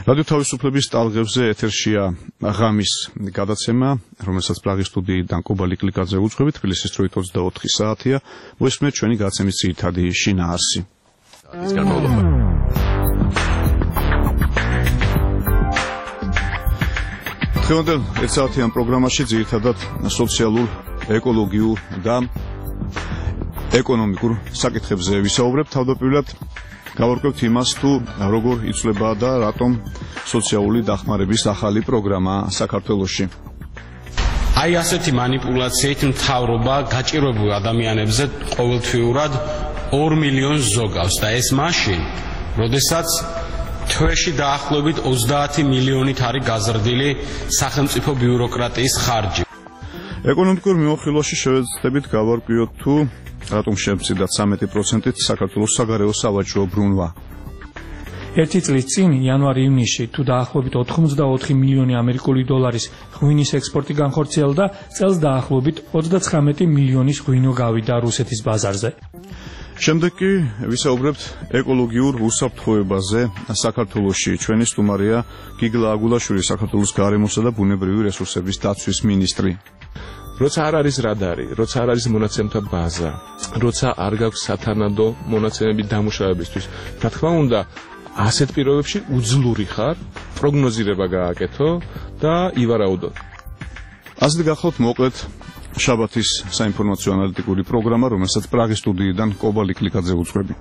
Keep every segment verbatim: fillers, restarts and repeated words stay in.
რადიო თავისუფლების ტალღებზე ეთერშია ღამის გადაცემა, რომელსაც პრაღის სტუდიიდან კობა ლიკლიკაძე უძღვებით, თბილისის დროით ოცდაოთხი საათია. მოესმენთ ჩვენი გადაცემის ძირითადი შინაარსი. დღევანდელ ერთსაათიან პროგრამაში ძირითადად სოციალურ, ეკოლოგიურ და ეკონომიკურ საკითხებზე ვისაუბრებთ. თავდაპირველად გავარკვევთ იმას, თუ როგორ იცვლება და რატომ სოციალური დახმარების ახალი პროგრამა საქართველოში. აი ასეთი манипуляციით მთავრობა გაჭირვებულ ადამიანებზე ყოველთვიურად ორ მილიონს ზოგავს და ეს მაშინ, როდესაც თვეში დაახლოებით ოცდაათი მილიონით არის გაზრდილი სახელმწიფო ბიუროკრატიის ხარჯი. ეკონომიკურ მიმოხილვაში შევეცდებით გავარკვიოთ, თუ რატომ შემცირდა ცამეტი პროცენტით საქართველოს საგარეო სავაჭრო ბრუნვა. ერთი წლის წინ იანვარ-ივნისში თუ დაახლოებით ოთხმოცდაოთხი მილიონი ამერიკული დოლარის ღვინის ექსპორტი განხორციელდა, წელს დაახლოებით ოცდაცხრამეტი მილიონის ღვინო გავიდა რუსეთის ბაზარზე. შემდეგ კი ვისაუბრებთ ეკოლოგიურ უსაფრთხოებაზე საქართველოში. ჩვენი სტუმარია გიგლა აგულაშვილი, საქართველოს გარემოსა და ბუნებრივი რესურსების დაცვის მინისტრი. როცა არ არის რადარი, როცა არ არის მონაცემთა ბაზა, როცა არ გაქვს სათანადო მონაცემების დამუშავებისთვის, რა თქმა უნდა, ასეთ პირობებში უძლური ხარ პროგნოზირება გააკეთო და ივარაუდო. ასეთ გახლავთ მოკლედ შაბათის საინფორმაციო ანალიტიკური პროგრამა, რომელსაც პრაღის სტუდიიდან კობა ლიკლიკაძე უძღვები.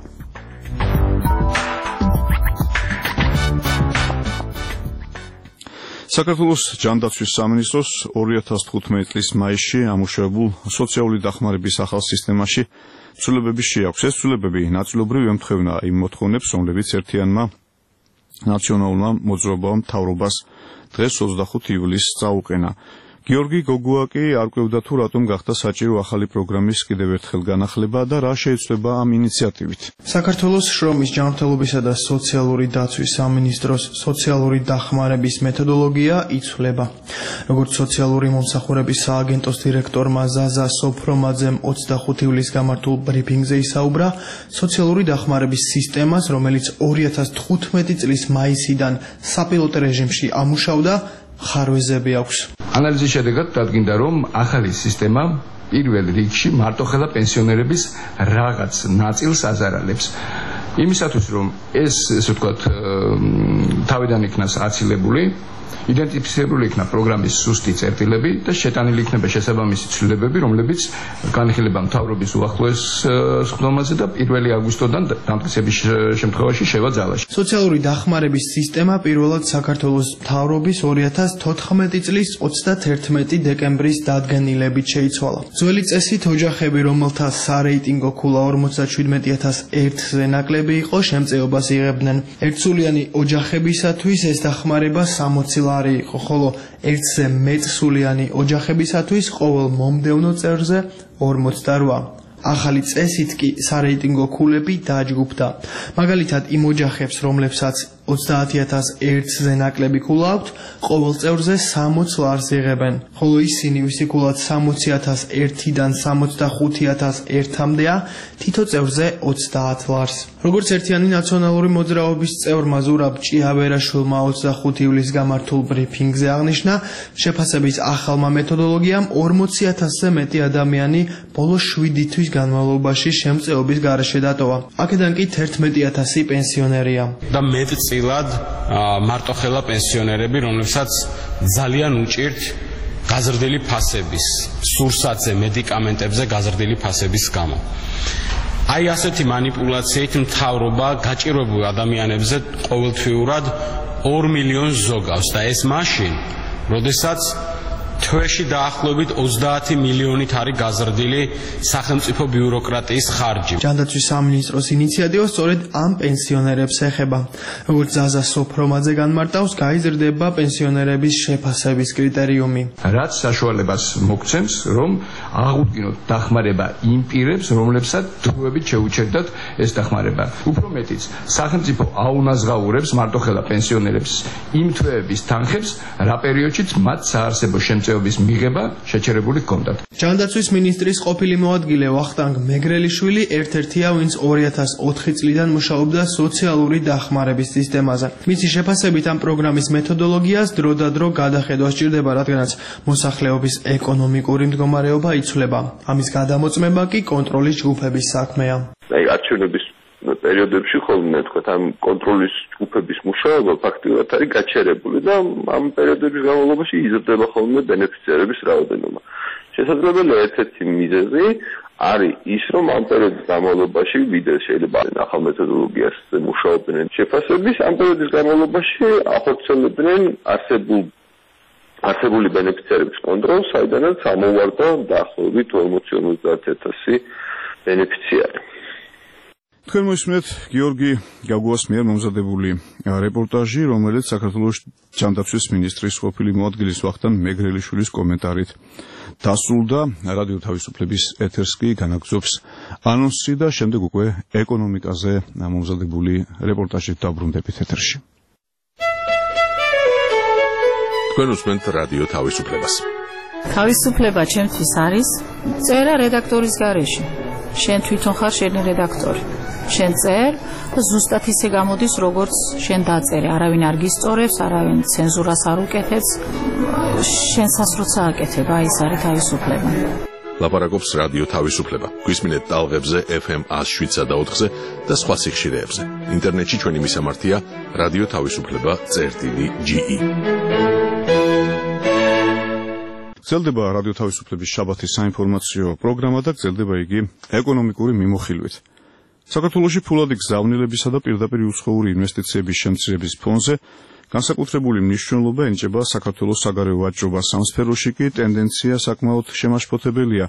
საქართველოს ჯანდაცვის სამინისტროს ორი ათას თხუთმეტი წლის მაისში ამუშავებულ სოციალური დახმარების ახალ სისტემაში ცვლილებები შეაქვს. ეს ცვლილებები ნაწილობრივ ემთხვევა იმ მოთხოვნებს, რომლებიც ერთიანმა ნაციონალურმა მოძრაობამ მთავრობას დღეს ოცდახუთი ივლისს წაუყენა. გიორგი გოგუაკი არ კვევდა, თუ რატომ გახდა საჭირო ახალი პროგრამის კიდევ ერთხელ განახლება და რა შეიცვლება ამ ინიციატივით. საქართველოს შრომის ჯანმრთელობისა და სოციალური დაცვის სამინისტროს სოციალური დახმარების მეთოდოლოგია იცვლება. როგორც სოციალური მომსახურების სააგენტოს დირექტორმა ზაზა სოფრომაძემ ოცდახუთი ივლისს გამართულ ბრიფინგზე ისაუბრა, სოციალური დახმარების სისტემას, რომელიც ორი ათას თხუთმეტი წლის მაისიდან საპილოტო რეჟიმში ამუშავდა, ხარვეზები აქვს. ანალიზის შედეგად დადგინდა, რომ ახალი სისტემა პირველ რიგში მარტოხელა პენსიონერების რაღაც ნაწილს აზარალებს. იმისათვის, რომ ეს, ესე ვთქვათ, თავიდან იქნას აცილებული, იდენტიფიცირებული იქნა პროგრამის სუსტი წერტილები და შეტანილი იქნება შესაბამისი ცვლილებები, რომლებიც განიხილება მთავრობის უახლოეს სხდომაზე და პირველი აგვისტოდან დამტკიცების შემთხვევაში შევა ძალაში. სოციალური დახმარების სისტემა პირველად საქართველოს მთავრობის ორი ათას თოთხმეტი წლის ოცდაათი დეკემბრის დადგენილებით შეიცვალა. ძველი წესით ოჯახები, რომელთა სარეიტინგო ქულა ორმოცდაშვიდმეტი ათას ერთზე ნაკლები იყო, შემწეობას იღებდნენ. ერთსულიანი ოჯახებისათვის ეს დახმარება სამოცი ლარი იყო, ხოლო ერთზე მეტსულიანი ოჯახებისათვის ყოველ მომდევნო წელზე ორმოცდაოთხ. ახალი წესით კი სარეიტინგო ქულები დაჯგუფდა. მაგალითად, იმ ოჯახებს, რომლებსაც ოცდაათი ათას ერთზე ნაკლები ქულა აქვთ, ყოველ წევრზე სამოც ლარს იღებენ, ხოლო ისინი, ვისი ქულაც სამოცი ათას ერთიდან სამოცდახუთი ათას ერთამდეა, თითო წევრზე ოცდაათ ლარს. როგორც ერთიანი ნაციონალური მოძრაობის წევრმა ზურაბ ჭიავერაშვილმა ოცდახუთი ივლისს გამართულ ბრიფინგზე აღნიშნა, შეფასების ახალმა მეთოდოლოგიამ ორმოცი ათასზე მეტი ადამიანი ბოლო შვიდი თვის განმავლობაში შემწეობის გარეშე დატოვა. აქედან კი თერთმეტი ათასი პენსიონერია. და მეტწილად მარტოხელა პენსიონერები, რომლებსაც ძალიან უჭირთ გაზრდილი ფასების, სურსათზე, მედიკამენტებზე გაზრდილი ფასების გამო. აი ასეთი манипуляციით მთავრობა გაჭირვებულ ადამიანებზე ყოველთვიურად ორ მილიონს ზოგავს და ეს მაშინ, როდესაც თვეში დაახლოებით ოცდაათი მილიონით არის გაზრდილი სახელმწიფო ბიუროკრატიის ხარჯი. ჯანდაცვის სამინისტროს ინიციატივა სწორედ ამ პენსიონერებს ეხება. როგორც ზაზა სოფრომაძე განმარტავს, გაიზრდება პენსიონერების შეფასების კრიტერიუმი. რაც საშუალებას მოგცემს, რომ აღუდგინოთ დახმარება იმ პირებს, რომლებსაც დროებით შეუჩერდათ ეს დახმარება. უფრო მეტიც, სახელმწიფო აუნაზღაურებს მარტოხელა პენსიონერებს იმ თვეების თანხებს, რა პერიოდშიც მათ საარსებო შემწეობა მოწესრიგების მიღება შეჩერებული ჰქონდათ. ჯანდაცვის მინისტრის ყოფილი მოადგილე ვახტანგ მეგრელიშვილი ერთ-ერთია, ვინც ორი ათას ოთხი წლიდან მუშაობდა სოციალური დახმარების სისტემაზე. მისი შეფასებით ამ პროგრამის მეთოდოლოგიას დროდადრო გადახედვა სჭირდება, რადგანაც მოსახლეობის ეკონომიკური მდგომარეობა იცვლება. ამის გადამოწმება კი კონტროლის ჯგუფების საქმეა. აი არჩევნების პერიოდებში ხოლმე თქვათ ამ კონტროლის ჯგუფების მუშაობა ფაქტიურად არის გაჩერებული და ამ პერიოდების განმავლობაში იზრდება ხოლმე ბენეფიციარების რაოდენობა. შესაძლებელია ერთ-ერთი მიზეზი არის ის, რომ ამ პერიოდის განმავლობაში ვიდრე შეიძლება ახალ მეთოდოლოგიას მუშაობდნენ შეფასების, ამ პერიოდის განმავლობაში ახორციელებდნენ არსებულ არსებული ბენეფიციარების კონტროლს, საიდანაც ამოვარდა დაახლოებით ორმოცი ორმოცდაათ ათასი ბენეფიციარი. თქვენ მოისმენთ გიორგი გაგუას მიერ მომზადებული რეპორტაჟი, რომელიც საქართველოს ჯანდაცვის მინისტრის ყოფილი მოადგილის ვახტანგ მეგრელიშვილის კომენტარით დასრულდა. რადიო თავისუფლების ეთერს კი განაგრძობს ანონსი და შემდეგ უკვე ეკონომიკაზე მომზადებული რეპორტაჟით დავბრუნდებით ეთერში. თქვენ უსმენთ რადიო თავისუფლებას. თავისუფლება ჩემთვის არის წერა რედაქტორის გარეშე. შენ თვითონ ხარ შენი რედაქტორი. შენ წერ და ზუსტად ისე გამოდის, როგორც შენ დაწერე. არავინ არ გისწორებს, არავინ ცენზურას არ უკეთებს. შენსაც როცა აკეთებ, აი ეს არის თავისუფლება. ლაპარაკობს რადიო თავისუფლება. გვისმინეთ ტალღებზე ეფ ემ ათს შვიდსა და ოთხზე და სხვა სიხშირეებზე. ინტერნეტში ჩვენი მისამართია რადიო თავისუფლება წერტილი ჯი ი. გრძელდება რადიო თავისუფლების შაბათის საინფორმაციო პროგრამა და გრძელდება იგი ეკონომიკური მიმოხილვით. საქართველოში ფულადი გზავნილებისა და პირდაპირ უცხოური ინვესტიციების შემცირების ფონზე განსაკუთრებული მნიშვნელობა ენიჭება საქართველოს საგარეო ვაჭრობას. ამ სფეროში კი ტენდენცია საკმაოდ შემაშფოთებელია.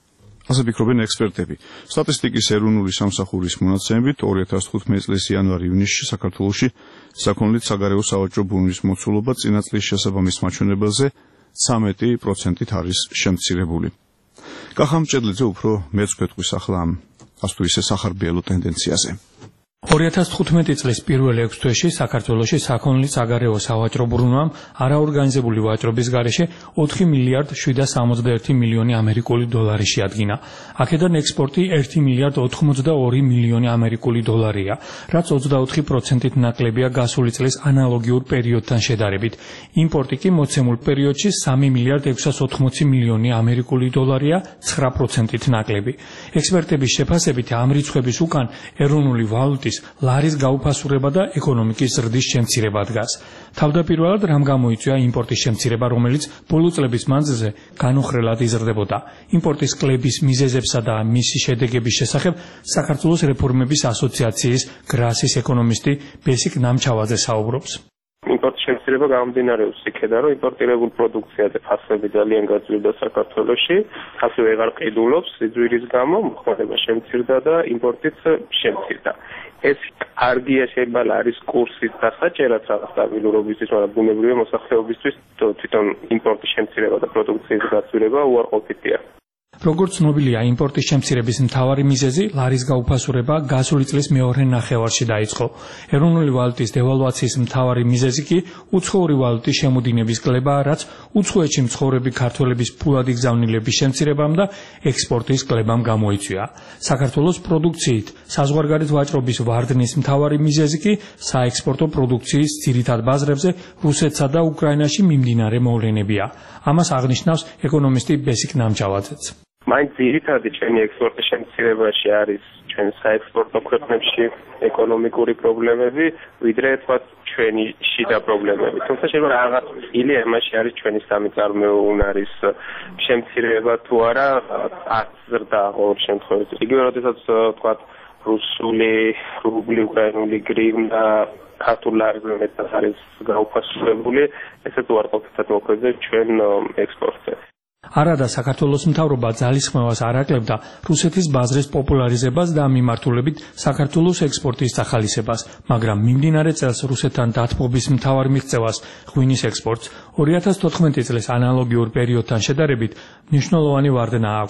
ასე ფიქრობენ ექსპერტები. სტატისტიკის ეროვნული სამსახურის მონაცემებით ორი ათას თხუთმეტი წლის იანვარ-ივნისში საქართველოში საქონლით საგარეო სავაჭრო ბუნების მოცულობა წინა წლის შესაბამის მაჩვენებელზე ცამეტი პროცენტით არის შემცირებული. კახა მჭედლიძე უფრო მეც გვეტყვის ახლა ამ ასე თუ ისე სახარბიელო ტენდენციაზე. ორი ათას თხუთმეტი წლის პირველ ექვს თვეში საქართველოში საქონლის საგარეო სავაჭრო ბრუნვამ არაორგანიზებული ვაჭრობის გარეშე ოთხი მილიარდ შვიდსათ სამოცდაერთი მილიონი ამერიკული დოლარი შეადგინა. აქედან ექსპორტი ერთი მილიარდ ოთხმოცდაორი მილიონი ამერიკული დოლარია, რაც ოცდაოთხი პროცენტით ნაკლებია გასული წლის ანალოგიურ პერიოდთან შედარებით. იმპორტი კი მოცემულ პერიოდში სამი მილიარდ ექვსსათ ოცდაოთხი მილიონი ამერიკული დოლარია, ცხრა პროცენტით ნაკლები. ექსპერტების შეფასებით ამ რიცხვების უკან ეროვნული ვალუტის ლარის გაუფასურება და ეკონომიკის ზრდის შემცირება დგას. თავდაპირველად რამ გამოიწვია იმპორტის შემცირება, რომელიც ბოლო წლების მანძილზე განუხრელად იზრდებოდა. იმპორტის კლების მიზეზებსა და მისი შედეგების შესახებ საქართველოს რეფორმების ასოციაციის გრასის ეკონომისტი ბესიკ ნამჩავაძე საუბრობს. იმპორტის შემცირება გამომდინარეობს იქედან, რომ იმპორტირებულ პროდუქციაზე ფასები ძალიან გაძლიერდა საქართველოში, ასე ვეღარ ყიდულობს სიძვირის გამო, მოხმარება შემცირდა და იმპორტიც შემცირდა. ეს კარგია, შეიძლება არის კურსის დასაჭერაც რაღაც სტაბილურობისთვის, მაგრამ ბუნებრივია მოსახლეობისთვის თვითონ იმპორტის შემცირება და პროდუქციის გაძლიერება უარყოფითია. როგორც ცნობილია, იმპორტის შემცირების მთავარი მიზეზი ლარის გაუფასურება გასული წლის მეორე ნახევარში დაიწყო. ეროვნული ვალუტის დევალვაციის მთავარი მიზეზი კი უცხოური ვალუტის შემოდინების კლება, რაც უცხოეთში მცხოვრები ქართველების ფულადი გზავნილების შემცირებამ და ექსპორტის კლებამ გამოიწვია. საქართველოს პროდუქციით საზღვარგარეთ ვაჭრობის ვარდნის მთავარი მიზეზი კი საექსპორტო პროდუქციის ძირითად ბაზრებზე რუსეთსა და უკრაინაში მიმდინარე მოვლენებია. ამას აღნიშნავს ეკონომისტი ბესიკ ნამჩავაძეც. მაინც ძირითადი ჩემი ექსპორტის შემცირებაში არის ჩვენ საექსპორტო ქვეყნებში ეკონომიკური პრობლემები, ვიდრე თქვა ჩვენი შიდა პრობლემები. თუმცა შეიძლება რაღაც ილი ამაში არის ჩვენი სამი წარმოება უნარის შემცირება თუ არა, არც ზრდა ყოველ შემთხვევაში. იგივე როდესაც თქვა რუსული რუბლი, უკრაინული გრივნა, ქართულ ლარზე მეტად არის გაუფასურებული, ესეც უარყოფითად მოქმედებს ჩვენ ექსპორტზე. არადა საქართველოს მთავრობა ძალისხმევას არ აკლებდა რუსეთის ბაზრის პოპულარიზებას და მიმართულებით საქართველოს ექსპორტის სახალისებას, მაგრამ მიმდინარე წელს რუსეთთან დათმობის მთავარ მიღწევას ღვინის ექსპორტს ორი ათას თოთხმეტი წლის ანალოგიურ პერიოდთან შედარებით მნიშვნელოვანი ვარდნა აქვს.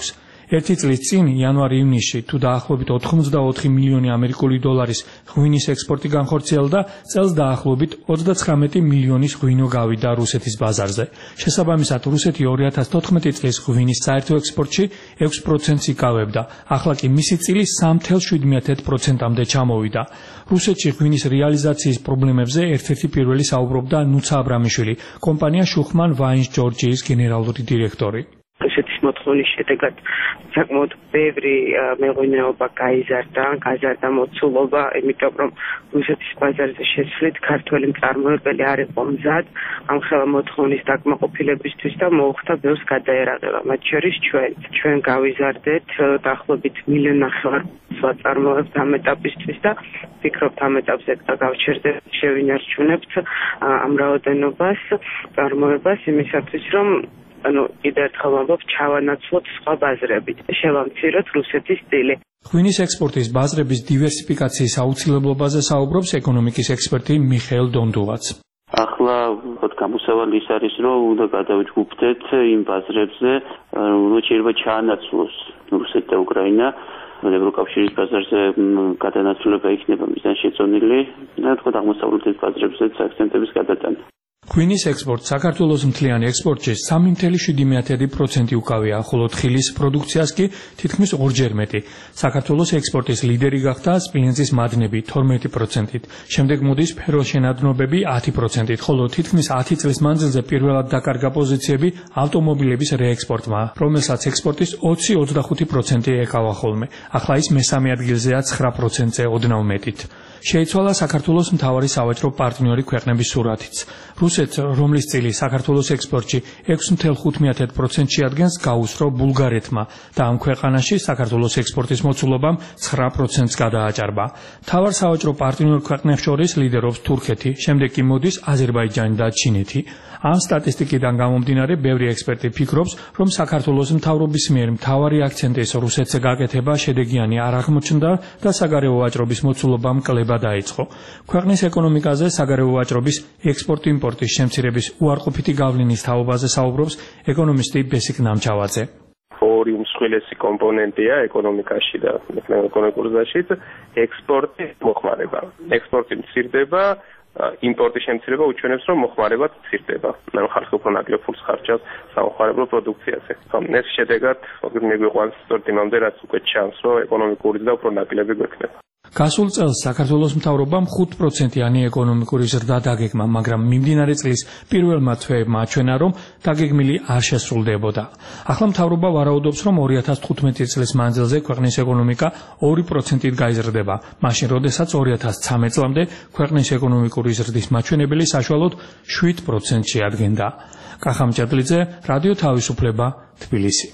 ერთი წლის წინ იანვარ-ივნისში თუ დაახლოებით ოთხმოცდაოთხი მილიონი ამერიკული დოლარის ღვინის ექსპორტი განხორციელდა, წელს დაახლოებით ოცდაცხრამეტი მილიონის ღვინო გავიდა რუსეთის ბაზარზე. შესაბამისად, რუსეთი ორი ათას თოთხმეტი წლის ღვინის საერთო ექსპორტში ექვს პროცენტს იკავებდა. ახლა კი მისი წილი სამი ათეული შვიდ პროცენტამდე ჩამოვიდა. რუსეთში ღვინის რეალიზაციის პრობლემებზე ერთ-ერთი პირველი საუბრობდა ნუცა აბრამიშვილი, კომპანია შუხმან ვაინს ჯორჯიის გენერალური დირექტორი. რუსეთის მოთხოვნის შედეგად საკმაოდ ბევრი მეღვინეობა გაიზარდა, გაზარდა მოცულობა, იმიტომ რომ რუსეთის ბაზარზე შესვლით ქართველი მწარმოებელი არ იყო მზად ამ ხელა მოთხოვნის დაკმაყოფილებისთვის და მოუხდა ბევრს გადაერაღება, მათ შორის ჩვენ. ჩვენ გავიზარდეთ დაახლოებით მილიონ ნახევარ ვაწარმოებთ ამ ეტაპისთვის და ვფიქრობთ ამ ეტაპზე გავჩერდეთ, შევინარჩუნებთ ამ რაოდენობას, წარმოებას იმისათვის, რომ ანუ კიდევ ერთხელ ვამბობ, ჩავანაცვლოთ სხვა ბაზრებით, შევამციროთ რუსეთის წილი. ღვინის ექსპორტის ბაზრების დივერსიფიკაციის აუცილებლობაზე საუბრობს ეკონომიკის ექსპერტი მიხეილ დონდუვაც. ახლა გამოსავალი ის არის, რომ უნდა გადავიჯგუფდეთ იმ ბაზრებზე, რომ შეიძლება ჩაანაცვლოს რუსეთი და უკრაინა. ევროკავშირის ბაზარზე გადანაცვლება იქნება მიზანშეწონილი და თქო აღმოსავლეთის ბაზრებზეც აქცენტების გადატანა. ღვინის ექსპორტს საქართველოს მთლიანი ექსპორტში სამი ათეული შვიდი პროცენტი უკავია, ხოლო თხილის პროდუქციას კი თითქმის ორჯერ მეტი. საქართველოს ექსპორტის ლიდერი გახდა სპილენძის მადნები თორმეტი პროცენტით, შემდეგ მოდის ფეროშენადნობები ათი პროცენტით, ხოლო თითქმის ათი წლის მანძილზე პირველად დაკარგა პოზიციები ავტომობილების რეექსპორტმა, რომელსაც ექსპორტის ოცი ოცდახუთი პროცენტი ეკავა ხოლმე. ახლა ის მესამე ადგილზეა ცხრა პროცენტზე ოდნავ მეტით. შეიცვალა საქართველოს მთავარი სავაჭრო პარტნიორი ქვეყნების სურათიც. რუსეთს, რომლის წილი საქართველოს ექსპორტში ექვს ათეული ხუთი პროცენტს შეადგენს, გაუსწრო ბულგარეთმა და ამ ქვეყანაში საქართველოს ექსპორტის მოცულობამ ცხრა პროცენტს გადააჭარბა. მთავარ სავაჭრო პარტნიორ ქვეყნებს შორის ლიდერობს თურქეთი, შემდეგ კი მოდის აზერბაიჯანი და ჩინეთი. ამ სტატისტიკიდან გამომდინარე, ბევრი ექსპერტი ფიქრობს, რომ საქართველოს მთავრობის მიერ მთავარი აქცენტის რუსეთზე გაკეთება შედეგიანი არ აღმოჩნდა და საგარეო ვაჭრობის მოცულობამ კლება დაიწყო. ქვეყნის ეკონომიკაზე საგარეო ვაჭრობის ექსპორტ-იმპორტის შემცირების უარყოფითი გავლენის თაობაზე საუბრობს ეკონომისტი ბესიკ ნამჩავაძე. ორი უმსხვილესი კომპონენტია ეკონომიკაში და ეკონომიკურ ზრდაშიც ექსპორტი, მოხმარება. ექსპორტი მცირდება, იმპორტის შემცირება უჩვენებს, რომ მოხმარებაც მცირდება. ანუ ხალხი უფრო ნაკლებ ფულს ხარჯავს სამოხმარებლო პროდუქციაზე. ეს შედეგად მიგვიყვანს სწორედ იმამდე, რაც უკვე ჩანს, რომ ეკონომიკური და უფრო ნაკლები გვექნება. გასულ წელს საქართველოს მთავრობამ ხუთ პროცენტიანი ეკონომიკური ზრდა დაგეგმა, მაგრამ მიმდინარე წლის პირველმა თვეებმა აჩვენა, რომ დაგეგმილი არ შესრულდებოდა. ახლა მთავრობა ვარაუდობს, რომ ორი ათას თხუთმეტი წლის მანძილზე ქვეყნის ეკონომიკა ორი პროცენტით გაიზრდება, მაშინ როდესაც ორი ათას ცხრამეტ წლამდე ქვეყნის ეკონომიკური ზრდის მაჩვენებელი საშუალოდ შვიდ პროცენტს შეადგენდა. კახამ ჭედლიძე, რადიო თავისუფლება, თბილისი.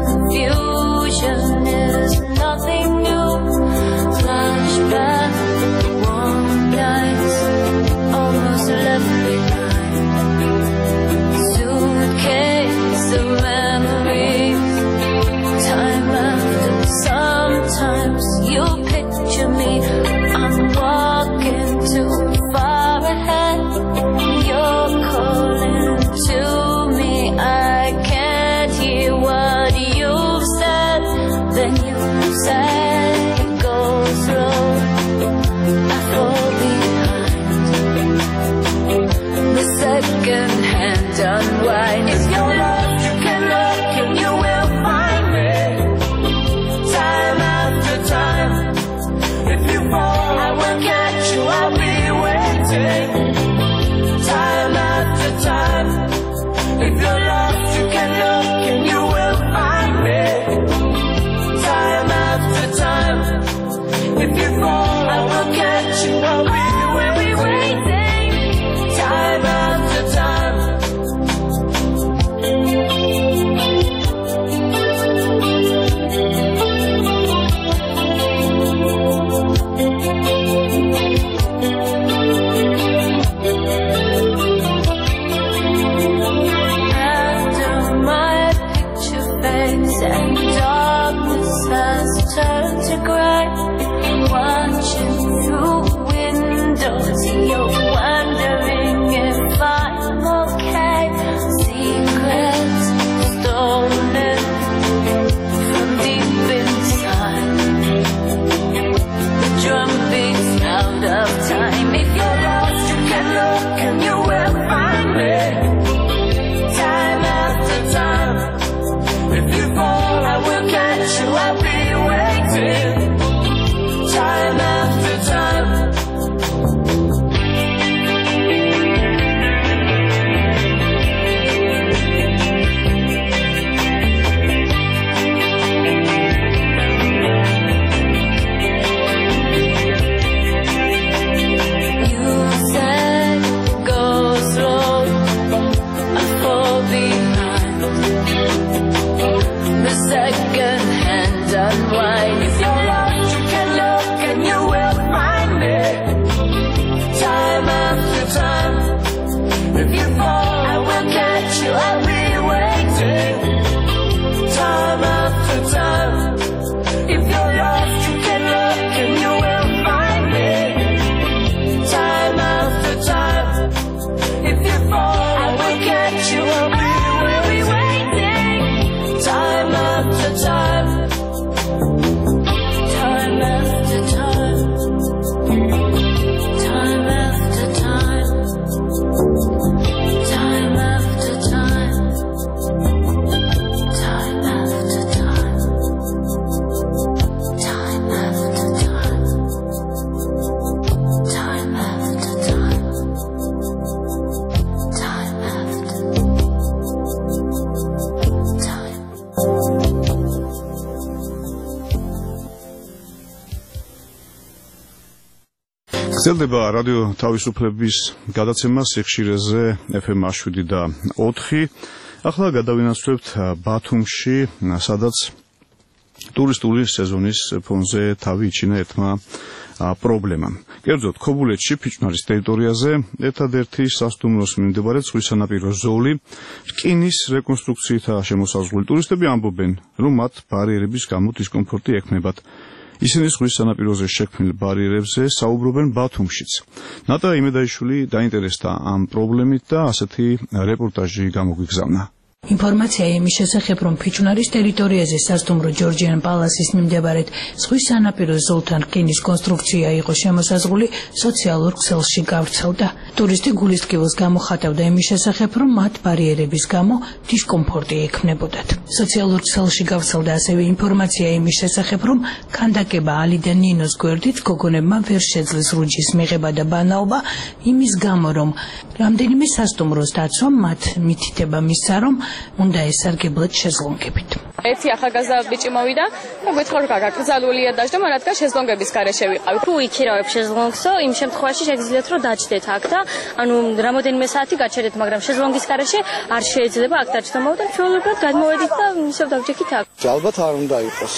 Nothing new, flashback. turn to grey. Watching through windows, you're wondering if I'm okay. Secrets stolen from deep inside. The drum beats out of time. If you're lost, you can look and you will find me. Time after time. If you fall, I will catch you. I'll be waiting. Time after time. Unwind. If you're lost, you can look and you will find me. Time after time. If you fall, I will catch you. I'll be waiting. Time after time. If you're lost, you can look and you will find me. Time after time. If you fall, I will catch you. I'll be, will be waiting. Time after time. Time after time, time after time, time after time, time after time, time after time, time after time, time after time. გრძელდება რადიო თავისუფლების გადაცემა სიხშირეზე ეფ ემ შვიდი და ოთხი. ახლა გადავინაცვლებთ ბათუმში, სადაც ტურისტული სეზონის ფონზე თავი იჩინა ერთმა პრობლემამ. კერძოდ, ქობულეთში ფიჭვნარის ტერიტორიაზე ერთადერთი სასტუმროს მიმდებარე ზღვის სანაპირო ზოლი რკინის რეკონსტრუქციითაა შემოსაზღვრული. ტურისტები ამბობენ, რომ მათ ბარიერების გამო დისკომფორტი ექმნებათ. ისინი ზღვის სანაპიროზე შექმნილ ბარიერებზე საუბრობენ ბათუმშიც. ნატა იმედაიშვილი დაინტერესდა ამ პრობლემით და ასეთი რეპორტაჟი გამოგვიგზავნა. Informația იმის შესახებ, რომ ფიჭვნარის ტერიტორიაზე სასტუმრო ჯორჯიან პალასის მიმდებარედ ზღვის სანაპირო ზოლთან რკინის კონსტრუქცია იყო შემოსაზღვრული, სოციალურ ქსელში გავრცელდა. ტურისტი გულისწყვილს გამოხატავდა იმის შესახებ, რომ მათ ბარიერების გამო დისკომფორტი ექმნებოდათ. სოციალურ ქსელში გავრცელდა ასევე ინფორმაცია იმის შესახებ, რომ ქანდაკება ალი და ნინოს გვერდით გოგონებმა ვერ შეძლეს რუჯის მიღება და ბანაობა იმის გამო, რომ რამდენიმე სასტუმროს დაცვა მათ მითითება მისცა, რომ უნდა ესარგებლოთ შეზლონგებით. ერთი ახალგაზრდა ბიჭი მოვიდა და გვითხა რომ გაგაკრძალულია დაჟდა, მაგრამ რადგან შეზლონგების გარეშე ვიყავით. თუ იქირავებ შეზლონგსო, იმ შემთხვევაში შეგიძლიათ რომ დაჯდეთ აქ და ანუ რამოდენიმე საათი გაჩერდეთ, მაგრამ შეზლონგის გარეშე არ შეიძლება აქ დაჯდა. მოვიდა ჩვეულებრივად გადმოვედით და ისევ დავჯექით აქ. ალბათ არ უნდა იყოს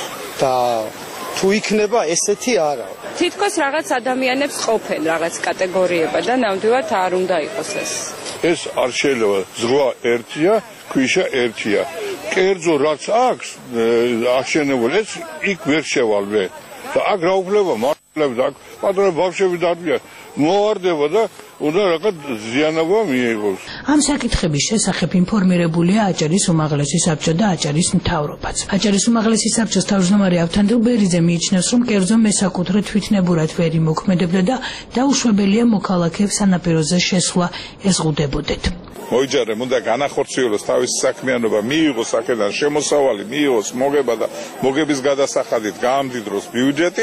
და თუ იქნება ესეთი არა. თითქოს რაღაც ადამიანებს ყოფენ რაღაც კატეგორიება და ნამდვილად არ უნდა იყოს ეს. ეს არ შეიძლება, ზღვა ერთია, ქვიშა ერთია. კერძო რაც აქვს აღშენებული, ეს იქ ვერ შევალვე. და აქ რა უფლება მართლებს აქ პატრონი ბავშვები დადიან. მოვარდება და უნდა რაღაც ზიანობა მიიღოს. ამ საკითხების შესახებ ინფორმირებულია აჭარის უმაღლესი საბჭო და აჭარის მთავრობაც. აჭარის უმაღლესი საბჭოს თავმჯდომარე ავთანდილ ბერიძე მიიჩნევს, რომ კერძო მესაკუთრე თვითნებურად ვერ იმოქმედებდა და დაუშვებელია მოქალაქეებს სანაპიროზე შესვლა ეზღუდებოდეთ. მოიჯარემ უნდა განახორციელოს თავისი საქმიანობა, მიიღოს აქედან შემოსავალი, მიიღოს მოგება და მოგების გადასახადით გაამდიდროს ბიუჯეტი,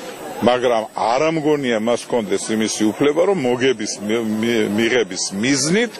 მაგრამ არ ამგონია მას კონდეს იმისი უფლება, რომ მოგების მიღების მიზნით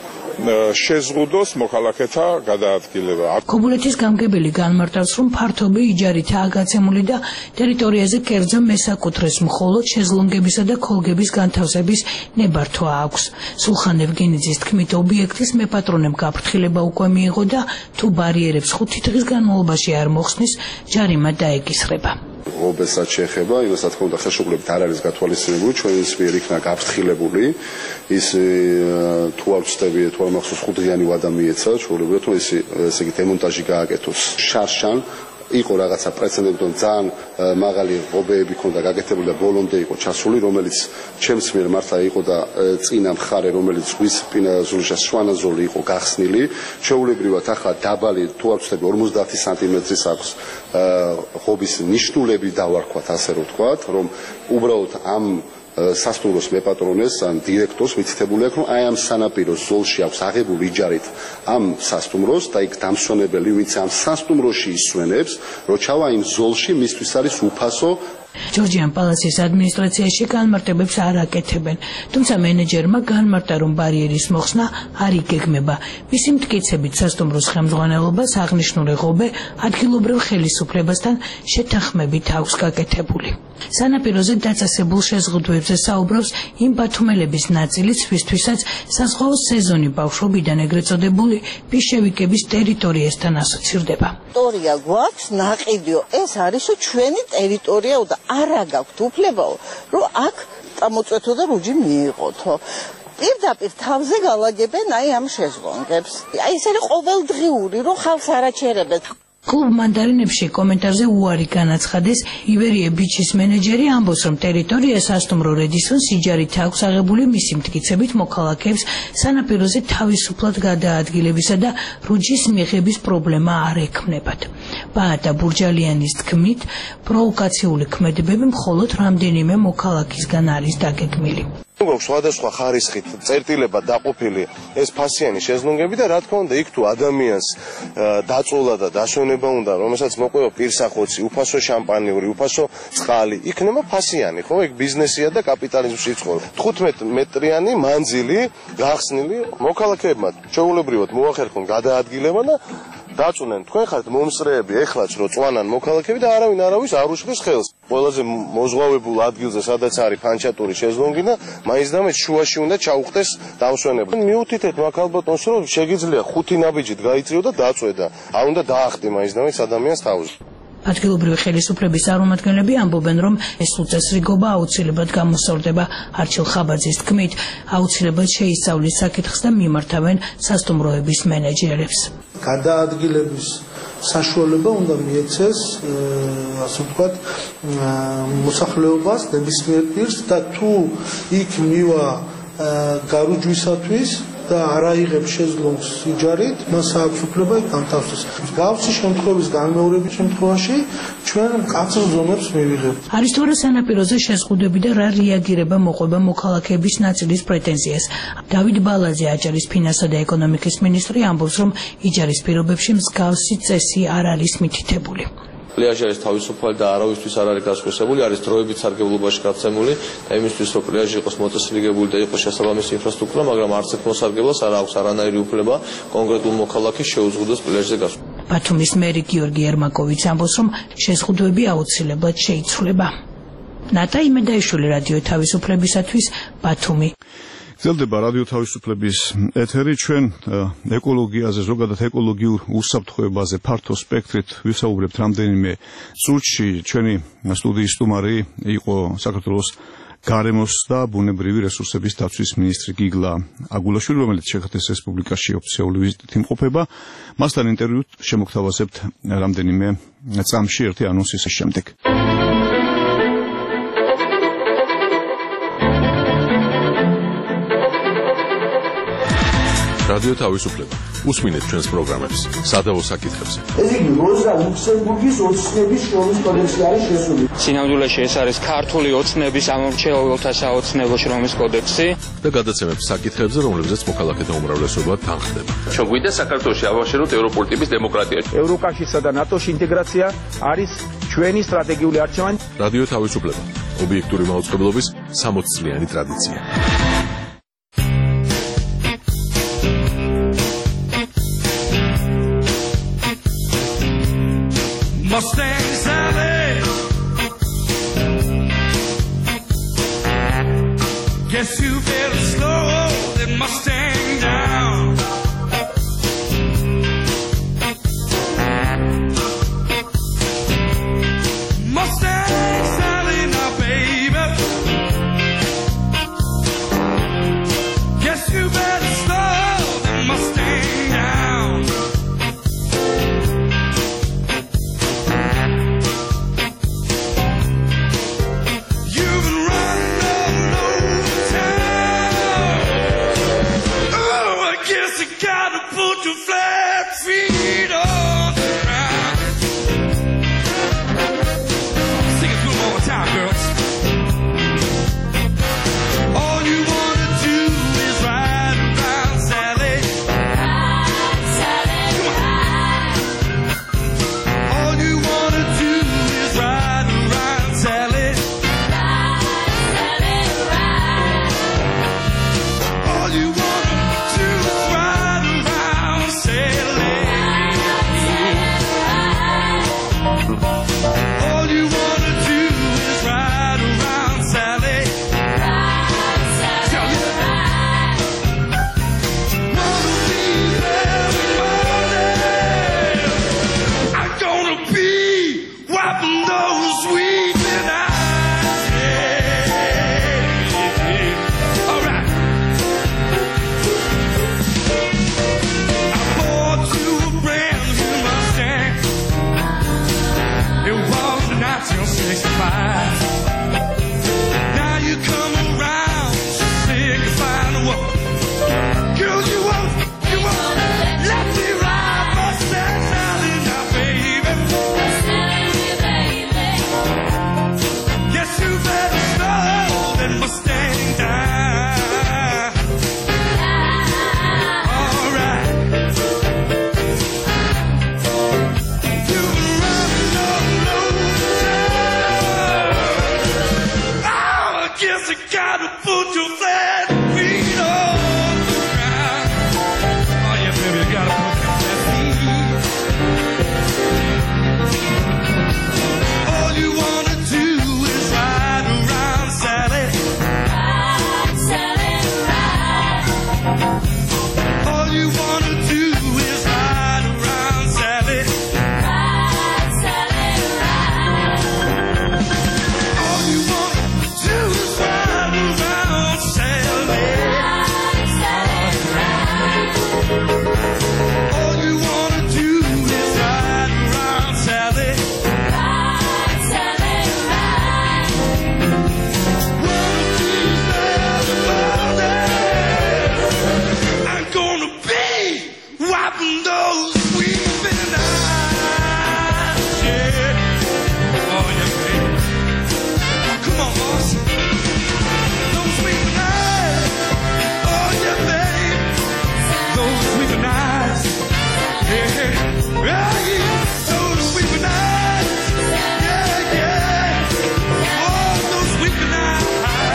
შეზღუდოს მოქალაქეთა გადაადგილება. ქობულეთის გამგებელი განმარტავს, რომ ფართობი იჯარითაა გაცემული და ტერიტორიაზე კერძო მესაკუთრეს მხოლოდ შეზლონგებისა და ქოლგების განთავსების ნებართვა აქვს. სულხან ევგენიძის თქმით, ობიექტის მეპატრონემ გაფრთხილება უკვე მიიღო და თუ ბარიერებს ხუთი დღის განმავლობაში არ მოხსნის, ჯარიმა დაეკისრება. ობესაც შეეხება, იმას რა თქმა უნდა ხელშეკრულებით არ არის გათვალისწინებული, ჩვენს მიერ იქნა გაფრთხილებული. ის თუ არ ვწდები, თუ არ მახსოვს ხუთდღიანი ვადა მიეცა, ჩვეულებრივად თუ ეს ესე იგი დემონტაჟი გააკეთოს. შარშან იყო რაღაცა პრეცედენტი, ძალიან მაღალი ღობეები ქონდა გაკეთებული და ბოლომდე იყო ჩასული, რომელიც ჩემს მიერ მართლა იყო და წინა მხარე, რომელიც ზღვის პინაზულიშა შვანაზოლი იყო გახსნილი, ჩვეულებრივად ახლა დაბალი თუ არ ვცდები ორმოცდაათი სანტიმეტრის აქვს ღობის ნიშნულები დავარქვათ, ასე რომ ვთქვათ, რომ უბრალოდ ამ სასტუმროს მეპატრონეს ან დირექტორს მითითებული აქვს, რომ აი ამ სანაპიროს ზოლში აქვს აღებული იჯარით ამ სასტუმროს და იქ დამსვენებელი, ვინც ამ სასტუმროში ისვენებს, რომ ჩავა იმ ზოლში, მისთვის არის უფასო. ჯორჯიან პალასის ადმინისტრაციაში განმარტებებს არ აკეთებენ, თუმცა მენეჯერმა განმარტა, რომ ბარიერის მოხსნა არ იგეგმება. მისი მტკიცებით სასტუმროს ხელმძღვანელობას აღნიშნული ღობე ადგილობრივ ხელისუფლებასთან შეთანხმებით აქვს გაკეთებული. სანაპიროზე დაწესებულ შეზღუდვებზე საუბრობს იმ ბათუმელების ნაწილიც, ვისთვისაც საზღვაო სეზონი ბავშვობიდან ეგრეთ წოდებული პიშევიკების ტერიტორიასთან ასოცირდება. ტერიტორია გვაქვს ნაყიდიო, ეს არის ჩვენი ტერიტორია და არა გაქვთ უფლებაო, რომ აქ წამოწვეთო და რუჯი მიიღოთო. პირდაპირ თავზე galageben აი ამ შეზღუდვებს. აი ეს არის ყოველდღიური, რომ ხალხს არაჩერებენ. კლუბ მანდარინებში კომენტარზე უარი განაცხადეს ივერია ბიჩის მენეჯერი, ამბობს, რომ ტერიტორია სასტუმრო რედისონს იჯარით აქვს აღებული, მისი მტკიცებით მოქალაქეებს სანაპიროზე თავისუფლად გადაადგილებისა და რუჯის მიღების პრობლემა არ ექმნებათ. ბაატა ბურჯალიანის თქმით, პროვოკაციული ქმედებები მხოლოდ რამდენიმე მოქალაქისგან არის დაგეგმილი. გვაქვს სხვადასხვა ხარისხით წერტილება დაყოფილი ეს ფასიანი შეზლონგები და რა თქმა უნდა იქ თუ ადამიანს დაწოლა და დასვენება უნდა, რომელსაც მოყვება პირსახოცი, უფასო შამპანიური, უფასო წყალი, იქნება ფასიანი, ხო? ეგ ბიზნესია და კაპიტალიზმში იცხოვრ. თხუთმეტ მეტრიანი მანძილი გახსნილი მოქალაქეებმა ჩვეულებრივად მოახერხონ გადაადგილება და დაწუნენ. თქვენ ხართ მომსწრეები, ეხლაც რო წვანან მოქალაქეები და არავინ არავის არ უშლის ხელს. ყველაზე მოზღვავებულ ადგილზე, სადაც არის ფანჩატური შეზლონგი და მაინც და მეც შუაში უნდა ჩაუხდეს დამსვენებლად. მიუთითეთ მაგ ალბატონს, რომ შეგიძლია ხუთი ნაბიჯით გაიწიო და დაწვედა. არ უნდა დაახტი მაინც და მეც ადამიანს თავზე. ადგილობრივი ხელისუფლების წარმომადგენლები ამბობენ, რომ ეს უწესრიგობა აუცილებლად გამოსწორდება. არჩილ ხაბაძის თქმით, აუცილებლად შეისწავლის საკითხს და მიმართავენ სასტუმროების მენეჯერებს. გადაადგილების საშუალება უნდა მიეცეს, ასე ვთქვათ, მოსახლეობას ნებისმიერ პირს და თუ იქ მივა გარუჯვისათვის და არ აიღებს შეზლონგს იჯარით, მას აქვს უფლება იქ განთავსდეს. გავსი შემთხვევის განმეორების შემთხვევაში ჩვენ მკაცრ ზომებს მივიღებთ. არის თუ არა სანაპიროზე შეზღუდვები და რა რეაგირება მოყვება მოქალაქეების ნაწილის პრეტენზიას. დავით ბალაძე, აჭარის ფინანსთა და ეკონომიკის მინისტრი, ამბობს, რომ იჯარის პირობებში მსგავსი წესი არ არის მითითებული. პლიაჟი არის თავისუფალი და არავისთვის არ არის გასხვისებული, არის დროებით სარგებლობაში გაცემული და იმისთვის, რომ პლიაჟი იყოს მოწესრიგებული და იყოს შესაბამისი ინფრასტრუქტურა, მაგრამ არც ერთ მოსარგებლას არ აქვს არანაირი უფლება კონკრეტულ მოქალაქეს შეუზღუდოს პლიაჟზე გასვლა. ბათუმის მერი გიორგი ერმაკოვიც ამბობს, რომ შეზღუდვები აუცილებლად შეიცვლება. ნატა იმედაიშვილი, რადიო თავისუფლებისათვის, ბათუმი. გრძელდება რადიო თავისუფლების ეთერი, ჩვენ ეკოლოგიაზე, ზოგადად ეკოლოგიურ უსაფრთხოებაზე ფართო სპექტრით ვისაუბრებთ რამდენიმე წუთში. ჩვენი სტუდიის სტუმარი იყო საქართველოს გარემოს და ბუნებრივი რესურსების დაცვის მინისტრი გიგლა აგულაშვილი, რომელიც ჩეხეთის რესპუბლიკაში ოფიციალური ვიზიტით იმყოფება. მასთან ინტერვიუ შემოგთავაზებთ რამდენიმე წამში ერთი ანონსის შემდეგ. რადიო თავისუფლება. უსმინეთ ჩვენს პროგრამებს სადავო საკითხებზე. ეს იგი როზა ლუქსემბურგის ოცნების შრომის კოდექსი არის შესული. სინამდვილეში ეს არის ქართული ოცნების ამომრჩეველთა საოცნებო შრომის კოდექსი და გადაცემებს საკითხებზე, რომლებზეც მოქალაქეთა უმრავლესობა თანხდება. ჩვენ გვინდა საქართველოში ავაშენოთ ევროპული ტიპის დემოკრატია. ევროკავშირსა და ნატოში ინტეგრაცია არის ჩვენი სტრატეგიული არჩევანი. რადიო თავისუფლება. ობიექტური მაუწყებლობის სამოც წლიანი ტრადიცია. Mustang Sally, guess you better slow that Mustang down. Mustang Sally, now baby, guess you better slow that Mustang down. those weeping eyes, yeah. Oh, yeah, baby. Come on, boss. Those weeping eyes. Oh, yeah, baby. Those weeping eyes. Yeah, yeah, yeah. Those weeping eyes. Yeah, yeah. Oh, those weeping eyes.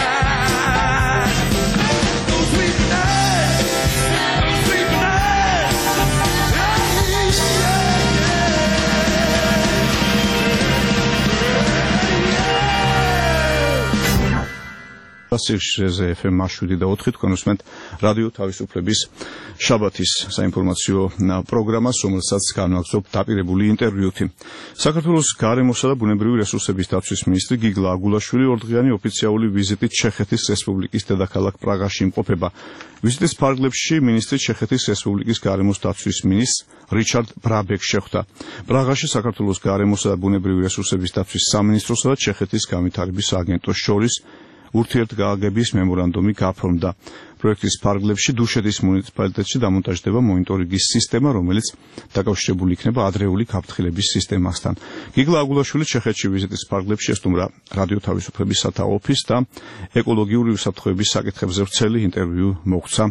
Those weeping eyes. Those weeping eyes. Yeah, სიხშირეზე ეფ ემ შვიდი და ოთხი თქვენ უსმენთ რადიო თავისუფლების შაბათის საინფორმაციო პროგრამას, რომელსაც განვაგრძობთ დაპირებული ინტერვიუთი. საქართველოს გარემოსა და ბუნებრივი რესურსების დაცვის მინისტრი გიგლა აგულაშვილი ორდღიანი ოფიციალური ვიზიტით ჩეხეთის რესპუბლიკის დედაქალაქ პრაღაში იმყოფება. ვიზიტის ფარგლებში მინისტრი ჩეხეთის რესპუბლიკის გარემოს დაცვის მინისტრ რიჩარდ ბრაბეკს შეხვდა. პრაღაში საქართველოს გარემოსა და ბუნებრივი რესურსების დაცვის სამინისტროსა და ჩეხეთის განვითარების აგენტოს შორის ურთიერთგაგების მემორანდუმი გაფორმდა. პროექტის ფარგლებში დუშეთის მუნიციპალიტეტში დამონტაჟდება მონიტორინგის სისტემა, რომელიც დაკავშირებული იქნება ადრეული გაფრთხილების სისტემასთან. გიგლა აგულაშვილი ჩეხეთში ვიზიტის ფარგლებში ესტუმრა რადიო თავისუფლების სათაო ოფისს და ეკოლოგიური უსაფრთხოების საკითხებზე ვრცელი ინტერვიუ მოგვცა.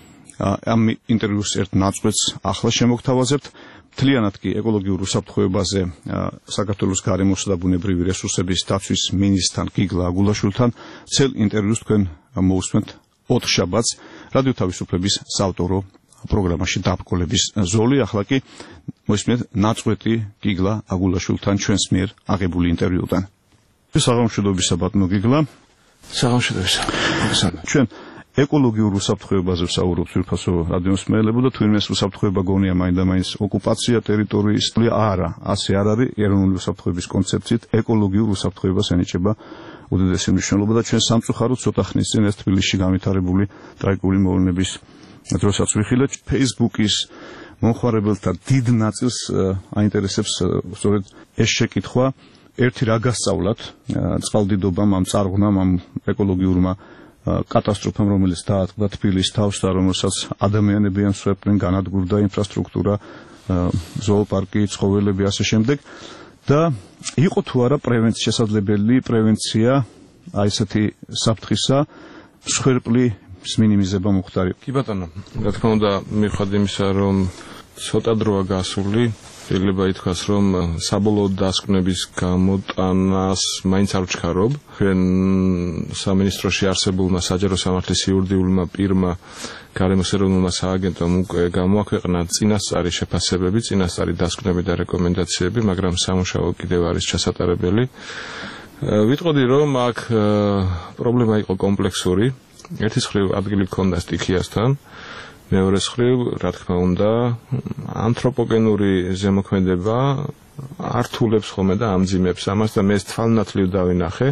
ამ ინტერვიუს ერთ ნაწყვეტს ახლა შემოგთავაზებთ. მთლიანად კი ეკოლოგიურ უსაფრთხოებაზე საქართველოს გარემოსა და ბუნებრივი რესურსების დაცვის მინისტრთან გიგლა აგულაშვილთან ცელ ინტერვიუს თქვენ მოусმენთ ოთხ შაბათს რადიო თავისუფლების საავტორო პროგრამაში დაბრკოლების ზოლი. ახლა კი მოისმენთ ნაწყვეტი გიგლა აგულაშვილთან ჩვენს მიერ აღებული ინტერვიუდან. საღამოშიდობისა ბატონო გიგლა. საღამოშიდობისა. ჩვენ ეკოლოგიურ უსაფრთხოებაზე ვსაუბრობთ თვითფასო რადიოსმეელებო და თუ იმეს უსაფრთხოება გონია მაინდა-მაინც ოკუპაცია ტერიტორიის არა, ასე არ არის. ეროვნული უსაფრთხოების კონცეფციით ეკოლოგიურ უსაფრთხოებას ენიჭება უდიდესი მნიშვნელობა და ჩვენ სამწუხაროდ ცოტა ხნის წინ ეს თბილისში განვითარებული ტრაგიკული მოვლენების დროსაც ვიხილეთ. Facebook-ის მომხმარებელთა დიდ ნაწილს აინტერესებს სწორედ ეს შეკითხვა, ერთი რა გასწავლათ წყალდიდობამ, ამ წარღვნამ, ამ ეკოლოგიურმა კატასტროფამ, რომელიც დაატყდა თბილისს თავს და რომელსაც ადამიანები ემსხვერპლენ, განადგურდა ინფრასტრუქტურა, ზოოპარკი, ცხოველები ასე შემდეგ და იყო თუ არა პრევენცია, შესაძლებელი პრევენცია აი ესეთი საფრთხისა, მსხვერპლის მინიმიზება მოხდარი. კი ბატონო, რა თქმა უნდა, მივხვდი იმისა, რომ ცოტა დროა გასული, შეიძლება ითქვას, რომ საბოლოო დასკვნების გამოტანას მაინც არ ვჩქარობ. ჩვენ სამინისტროში არსებულმა საჯარო სამართლის იურიდიულმა პირმა გარემოს ეროვნულმა სააგენტომ უკვე გამოაქვეყნა წინასწარი შეფასებები, წინასწარი დასკვნები და რეკომენდაციები, მაგრამ სამუშაო კიდევ არის ჩასატარებელი. ვიტყოდი, რომ აქ პრობლემა იყო კომპლექსური. ერთის მხრივ ადგილი ჰქონდა სტიქიასთან, მეორეს მხრივ, რა თქმა უნდა, ანთროპოგენური ზემოქმედება ართულებს ხოლმე და ამძიმებს ამას და მე ეს თვალნათლივ დავინახე.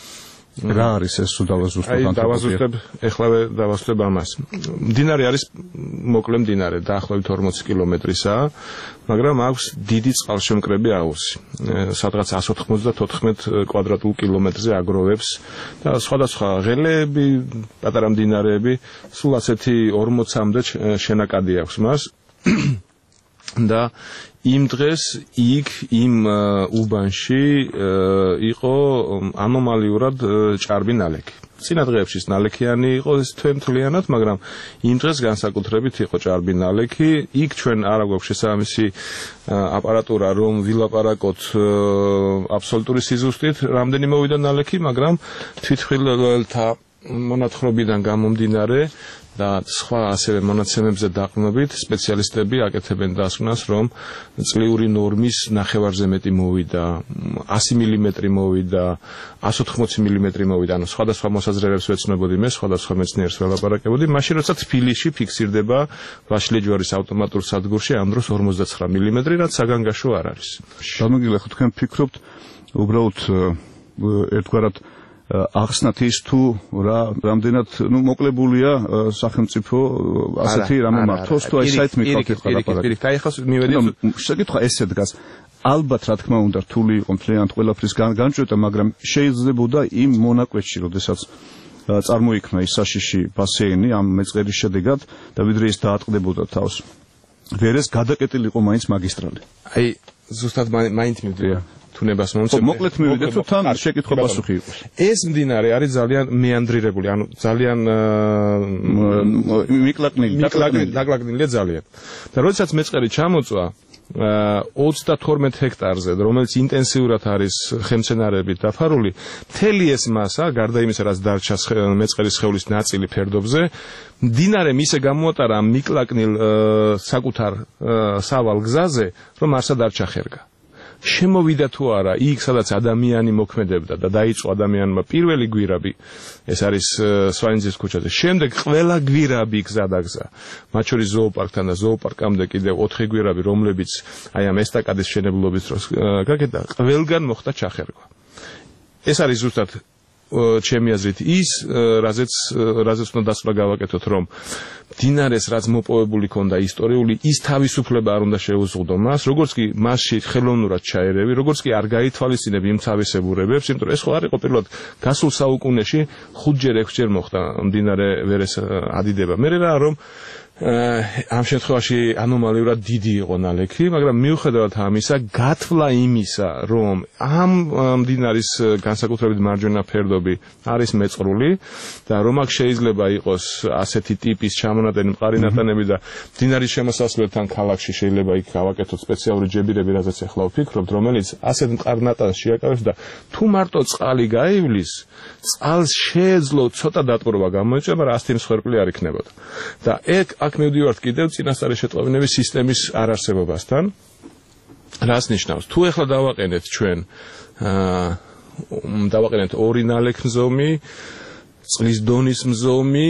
რა არის ეს თუ დავაზუსტებ? აი დავაზუსტებ, ეხლავე დავაზუსტებ ამას. მდინარე არის მოკლე მდინარე, დაახლოებით ორმოცი კილომეტრისაა, მაგრამ აქვს დიდი წყალშემკრები აუზი. სადღაც εκατს ოთხმოცდათოთხმეტ კვადრატულ კილომეტრზე აგროვებს და სხვადასხვა ღელეები, პატარა მდინარეები, სულ ასეთი ორმოცამდე შენაკადი აქვს მას. და იმ დღეს იქ იმ უბანში იყო ანომალიურად ჭარბი ნალექი. წინა დღეებში ნალექიანი იყო ეს თვემთლიანად, მაგრამ იმ დღეს განსაკუთრებით იყო ჭარბი ნალექი. იქ ჩვენ არ გვაქვს შესაბამისი აპარატურა, რომ ვილაპარაკოთ აბსოლუტური სიზუსტით, რამდენი მოვიდა ნალექი, მაგრამ თვითმხილველთა მონათხრობიდან გამომდინარე და სხვა ასევე მონაცემებზე დაყრდნობით სპეციალისტები აკეთებენ დასკვნას, რომ წლიური ნორმის ნახევარზე მეტი მოვიდა, ასი მილიმეტრი მოვიდა, εκατს ოთხმოცი მილიმეტრი მოვიდა, ანუ სხვადასხვა მოსაზრებებს ვეცნობოდი მე, სხვადასხვა მეცნიერს ველაპარაკებოდი, მაშინ როცა თბილისში ფიქსირდება ვაშლიჯვარის ავტომატურ სადგურში ამ დროს ორმოცდაცხრა მილიმეტრი, რაც საგანგაშო არ არის. შემოგიძლია ხო თქვენ ფიქრობთ უბრალოდ ერთგვარად ახსნათ ის თუ რა რამდენად ნუ მოკლებულია სახელმწიფო ასეთი რამე მართოს თუ აი საით მიკავთ ლაპარაკი. აი ახლა მივედი შეკითხვა ესე დგას. ალბათ რა თქმა უნდა რთული იყო მთლიანად ყველაფრის განჭვეტა, მაგრამ შეიძლებოდა იმ მონაკვეთში, როდესაც წარმოიქმნა ის საშიში ბასეინი ამ მეწყერის შედეგად და ვიდრე ის დაატყდებოდა თავს ვერეს გადაკეტილიყო მაინც მაგისტრალი. აი ზუსტად მაინც მივდივარ თუნებას მომწევ. მოკლედ მივიდეთ, რომ თან შეკითხვა პასუხი იყოს. ეს მდინარე არის ძალიან მეანდრირებული, ანუ ძალიან მიკლაკნილი, დაკლაკნილია ძალიან. და როდესაც მეწყერი ჩამოწვა ოცდათორმეტ ჰექტარზე, რომელიც ინტენსიურად არის ხემცენარებით დაფარული, მთელი ეს მასა, გარდა იმისა, რაც დარჩა მეწყერის სხეულის ნაწილი ფერდობზე, მდინარემ ისე გამოატარა მიკლაკნილ საკუთარ სავალ გზაზე, რომ არსად არ ჩახერგა. შემოვიდა თუ არა იქ, სადაც ადამიანი მოქმედებდა და დაიწყო ადამიანმა პირველი გვირაბი, ეს არის სვანიძის ქუჩაზე. შემდეგ ყველა გვირაბი გზადაგზა, მათ შორის ზოოპარკთან და ზოოპარკამდე კიდევ ოთხი გვირაბი, რომლებიც აი ამ ესტაკადის მშენებლობის დროს გაკეთდა, ყველგან მოხდა ჩახერგვა. ეს არის ზუსტად ჩემი აზრით ის, რაზეც რაზეც უნდა დასვლა გავაკეთოთ, რომ მდინარეს რაც მოპოვებული ქონდა ისტორიული, ის თავისუფლება არ უნდა შეუზღუდო მას, როგორც კი მასში ხელოვნურად ჩაერევი, როგორც კი არ გაითვალისწინებ იმ თავისებურებებს, იმიტომ რომ ეს ხო არ იყო პირველად გასულ საუკუნეში ხუთჯერ ექვსჯერ მოხდა მდინარე ვერეს ადიდება. მე რა რომ ამ შემთხვევაში ანომალიურად დიდი იყო ნალექი, მაგრამ მიუხედავად ამისა, გათვლა იმისა, რომ ამ მდინარის განსაკუთრებით მარჯვენა ფერდობი არის მეწყრული და რომ აქ შეიძლება იყოს ასეთი ტიპის ჩამონადენი მყარი ნატანები და მდინარის შემოსასვლელთან ქალაქში შეიძლება იქ გავაკეთოთ სპეციალური ჯებირები, რაზეც ახლა ვფიქრობთ, რომელიც ასეთ მყარ ნატანს შეაკავებს და თუ მარტო წყალი გაივლის, წყალს შეეძლო ცოტა დატბორვა გამოეჭება, მაგრამ ასეთი მსხვერპლი არ იქნებოდა. და ეგ აქ მივდივართ კიდევ წინასწარი შეტყობინების სისტემის არარსებობასთან. რას ნიშნავს? თუ ახლა დავაყენეთ ჩვენ აა დავაყენეთ ორი ნალექმზომი, წყლის დონის მზომი,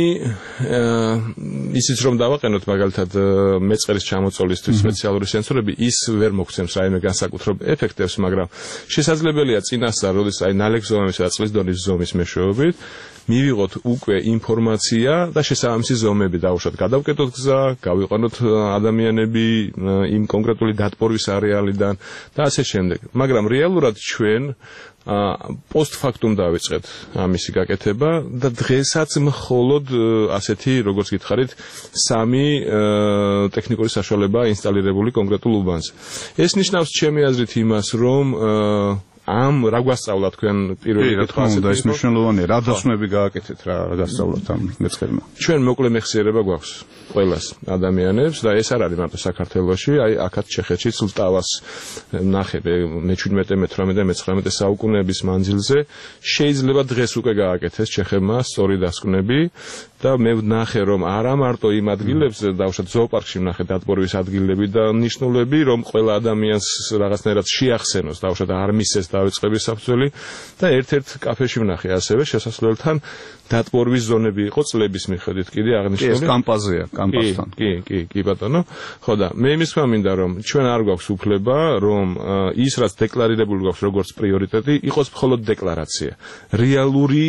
ისიც რომ დავაყენოთ მაგალითად მეწყერის ჩამოწოლისთვის სპეციალური სენსორები, ის ვერ მოგცემს რაიმე განსაკუთრებულ ეფექტებს, მაგრამ შესაძლებელია წინასწარ, როდესაც აი ნალექმზომისა და წყლის დონის ზომის მეშვეობით მივიღოთ უკვე ინფორმაცია და შესაბამისი ზომები დავუშვათ, გადავკეტოთ გზა, გავიყვანოთ ადამიანები იმ კონკრეტული დატბორვის არეალიდან და ასე შემდეგ. მაგრამ რეალურად ჩვენ პოსტფაქტუმ დავიწყეთ ამისი გაკეთება და დღესაც მხოლოდ ასეთი, როგორც გითხარით, სამი ტექნიკური საშუალება ინსტალირებული კონკრეტულ უბანზე. ეს ნიშნავს ჩემი აზრით იმას, რომ ამ რა გვასწავლა თქვენ პირველი კითხვა და ის მნიშვნელოვანია, რა დასვენები გააკეთეთ, რა გასწავლოთ ამ მეწყერმა. ჩვენ მოკლე მეხსიერება გვაქვს ყველას ადამიანებს და ეს არ არის მარტო საქართველოში, აი აქაც ჩეხეთში ლტავას ნახებ მეჩვიდმეტე, მეთვრამეტე, მეცხრამეტე საუკუნეების მანძილზე შეიძლება დღეს უკვე გააკეთეს ჩეხებმა სწორი დასკვნები და მე ვნახე რომ არა მარტო იმ ადგილებზე დავუშვათ ზოოპარკში ვნახე დატბორვის ადგილები და ნიშნულები რომ ყველა ადამიანს რაღაცნაირად შეახსენოს დავუშვათ არ მისცეს დავიწყების საფუძველი და ერთ-ერთ კაფეში ვნახე ასევე შესასვლელთან დატბორვის ზონები იყო წლების მიხედვით კიდე აღნიშნული. ეს კამპაზია, კამპასთან. კი, კი, კი ბატონო. ხო და მე იმის თქვა მინდა რომ ჩვენ არ გვაქვს უფლება რომ ის რაც დეკლარირებული გვაქვს როგორც პრიორიტეტი იყოს მხოლოდ დეკლარაცია. რეალური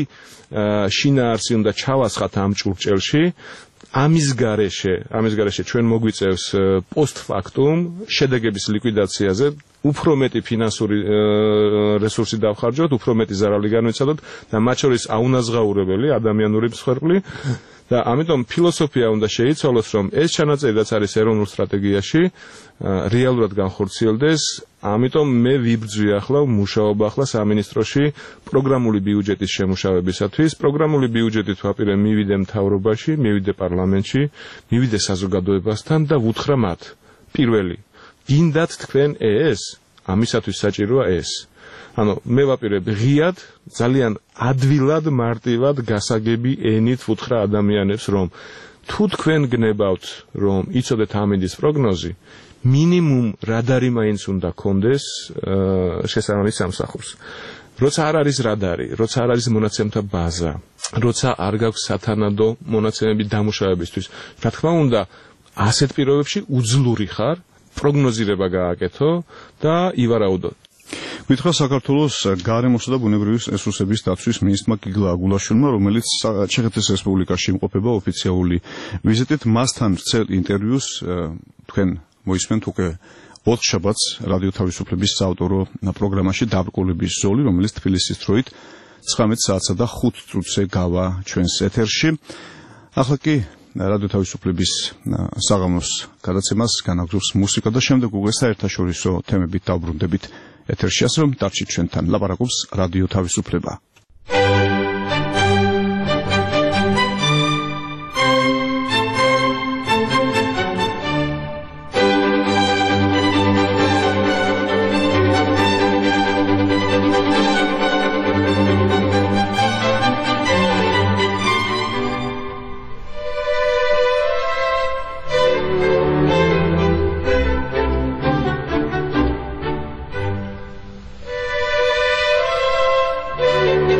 შინაარსი უნდა ჩავასხათ ამ ჭურჭელში. ამის გარეშე, ამის გარეშე ჩვენ მოგვიწევს პოსტფაქტუმ შედეგების ლიკვიდაციაზე უფრო მეტი ფინანსური რესურსი დავხარჯოთ, უფრო მეტი ზარალი განვიცადოთ და მათ შორის აუნაზღაურებელი ადამიანური მსხვერპლი და ამიტომ ფილოსოფია უნდა შეიცვალოს, რომ ეს ჩანაწერი რაც არის ეროვნულ სტრატეგიაში რეალურად განხორციელდეს. ამიტომ მე ვიბრძვი ახლა მუშაობა ახლა სამინისტროში პროგრამული ბიუჯეტის შემუშავებისათვის. პროგრამული ბიუჯეტით ვაპირე მივიდე მთავრობაში, მივიდე პარლამენტში, მივიდე საზოგადოებასთან და ვუთხრა მათ. პირველი, გინდათ თქვენ ეს, ამისათვის საჭიროა ეს. ანუ მე ვაპირებ ღიად, ძალიან ადვილად, მარტივად გასაგები ენით ვუთხრა ადამიანებს, რომ თუ თქვენ გნებავთ, რომ იცოდეთ ამინდის პროგნოზი, მინიმუმ რადარი მაინც უნდა კონდეს შესაბამის სამსახურს. როცა არ არის რადარი, როცა არ არის მონაცემთა ბაზა, როცა არ გაქვს სათანადო მონაცემები დამუშავებისთვის, რა თქმა უნდა, ასეთ პირობებში უძლური ხარ პროგნოზირება გააკეთო და ივარაუდო. გითხრა საქართველოს გარემოსა და ბუნებრივი რესურსების დაცვის მინისტრმა გიგლა აგულაშვილმა, რომელიც ჩეხეთის რესპუბლიკაში იმყოფება ოფიციალური ვიზიტით, მასთან ვრცელ ინტერვიუს თქვენ მოისმენთ უკვე ოთხშაბათს რადიო თავისუფლების საავტორო პროგრამაში დაბრკოლების ზოლი, რომელიც თბილისის დროით ცხრამეტ საათსა და ხუთ წუთზე გავა ჩვენს ეთერში. ახლა კი რადიო თავისუფლების საღამოს გადაცემას განაგრძობს მუსიკა და შემდეგ უკვე საერთაშორისო თემებით დავბრუნდებით ეთერში, ასე რომ დარჩით ჩვენთან. ლაპარაკობს რადიო თავისუფლება. Thank you.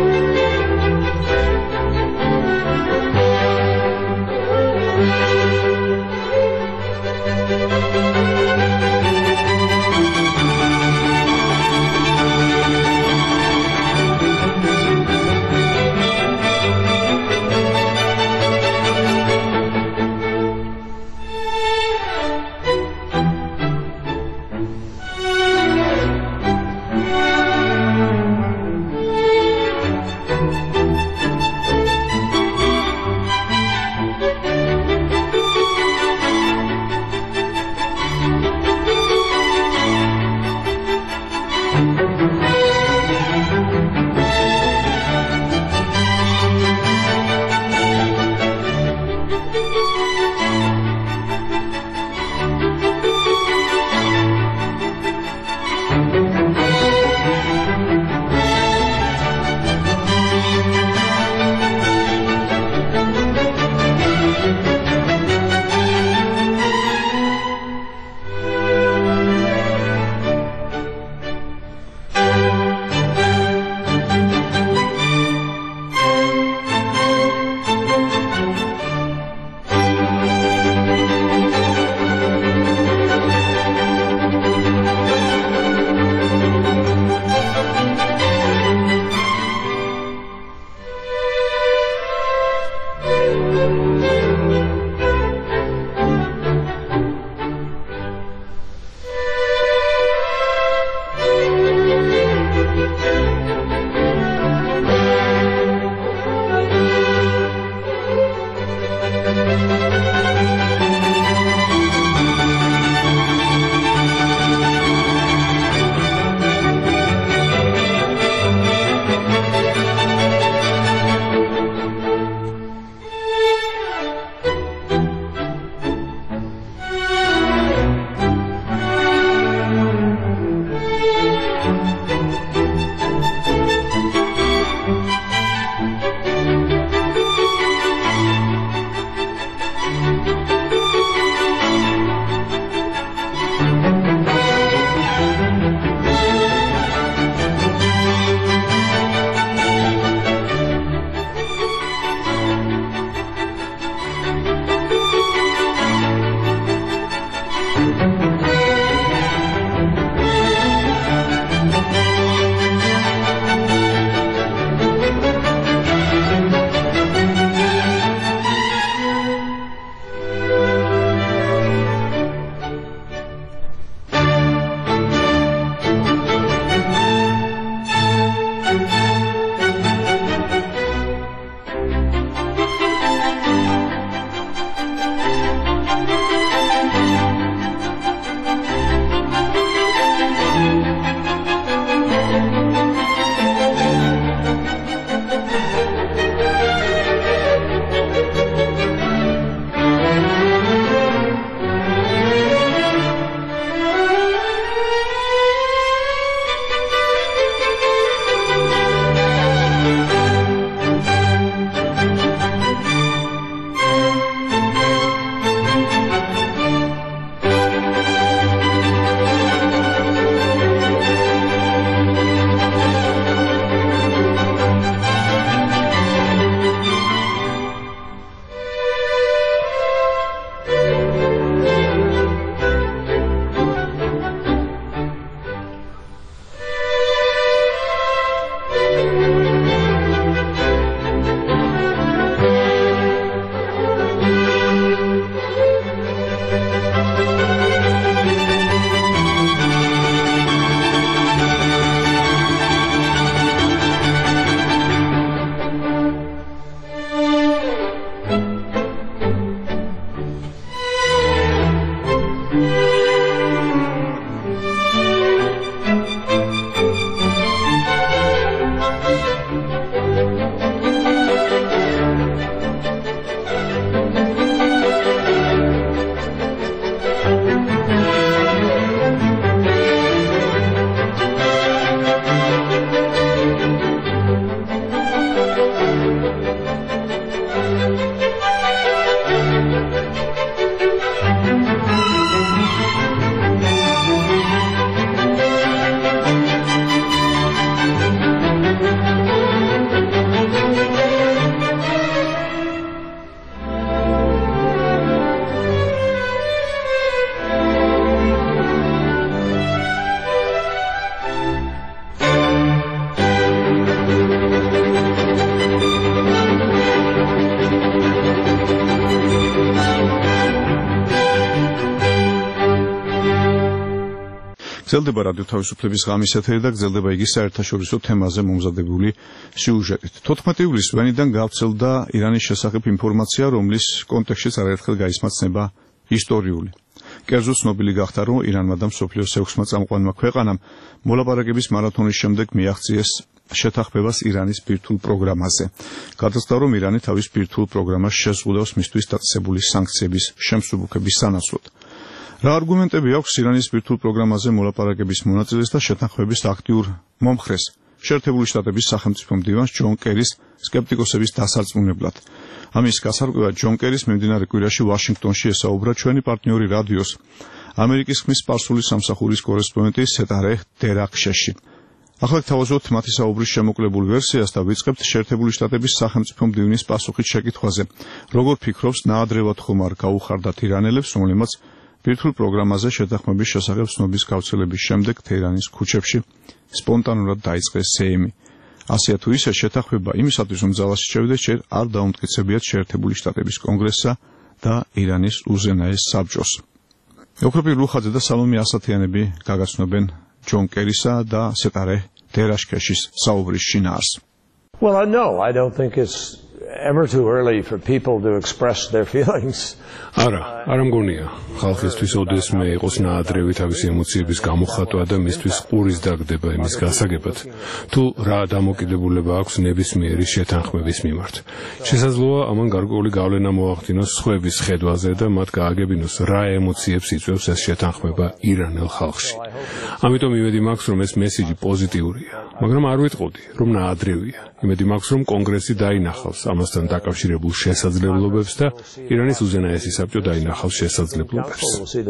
გრძელდება რადიო თავისუფლების ღამის ეთერი და გრძელდება იგი საერთაშორისო თემაზე მომზადებული სიუჟეტით. თოთხმეტი ივლისს ვენიდან გავრცელდა ირანის შესახებ ინფორმაცია, რომლის კონტექსტშიც არაერთხელ გაისმაცნება ისტორიული. კერძო ცნობილი გახდა, რომ ირანმა და მსოფლიოს ექვსმა წამყვანმა ქვეყანამ მოლაპარაკების მარათონის შემდეგ მიაღწიეს შეთანხმებას ირანის ბირთვულ პროგრამაზე. გადაწყდა, რომ ირანი თავის ბირთვულ პროგრამას შეზღუდავს მისთვის დაწესებული სანქციების შემსუბუქების სანაცვლოდ. რა არგუმენტები აქვს ირანის ბირთვულ პროგრამაზე მოლაპარაკების მონაწილეს და შეთანხმების აქტიურ მომხრეს შეერთებული შტატების სახელმწიფო მდივანს ჯონ კერის სკეპტიკოსების დასარწმუნებლად. ამის გასარკვევად ჯონ კერის მიმდინარე კვირაში ვაშინგტონში ესაუბრა ჩვენი პარტნიორი რადიოს ამერიკის ხმის სპარსული სამსახურის კორესპონდენტი სეტარე დერაქშეში. ახლა თავაზობთ მათი საუბრის შემოკლებული ვერსიას და ვიწყებთ შეერთებული შტატების სახელმწიფო მდივნის პასუხით შეკითხვაზე. როგორ ფიქრობს, ნაადრევად ხომ არ გაუხარდათ ირანელებს, რომლებმაც ბირთვულ პროგრამაზე შეთანხმების შესახებ ცნობის გავრცელების შემდეგ თეირანის ქუჩებში სპონტანურად დაიწყეს სეიმი. ასეა თუ ისე შეთანხმება იმისათვის, რომ ძალაში შევიდეს, ჯერ არ დაუმტკიცებიათ შეერთებული შტატების კონგრესსა და ირანის უზენაეს საბჭოს. ოქროპი ლუხაძე და სალომე ასათიანები გაგაცნობენ ჯონ კერისა და სეტარე დერაშქეშის საუბრის შინაარს. Well, no, I don't think it's ever too early for people to express their feelings. არა, არ მგონია ხალხისთვის ოდესმე იყოს ნაადრევი თავისი ემოციების გამოხატვა და მისთვის ყურის დაგდება იმის გასაგებად, თუ რა დამოკიდებულება აქვს ნებისმიერი შეთანხმების მიმართ. შესაძლოა ამან გარკვეული გავლენა მოახდინოს სხვების ხედვაზე და მათ გააგებინოს რა ემოციებს იწვევს ეს შეთანხმება ირანელ ხალხში. ამიტომ იმედი მაქვს, რომ ეს მესიჯი პოზიტიურია, მაგრამ არ ვიტყოდი, რომ ნაადრევია. იმედი მაქვს, რომ კონგრესი დაინახავს ამასთან დაკავშირებულ შესაძლებლობებს და ირანის უზენაესი საბჭო დაინახავს შესაძლებლობებს.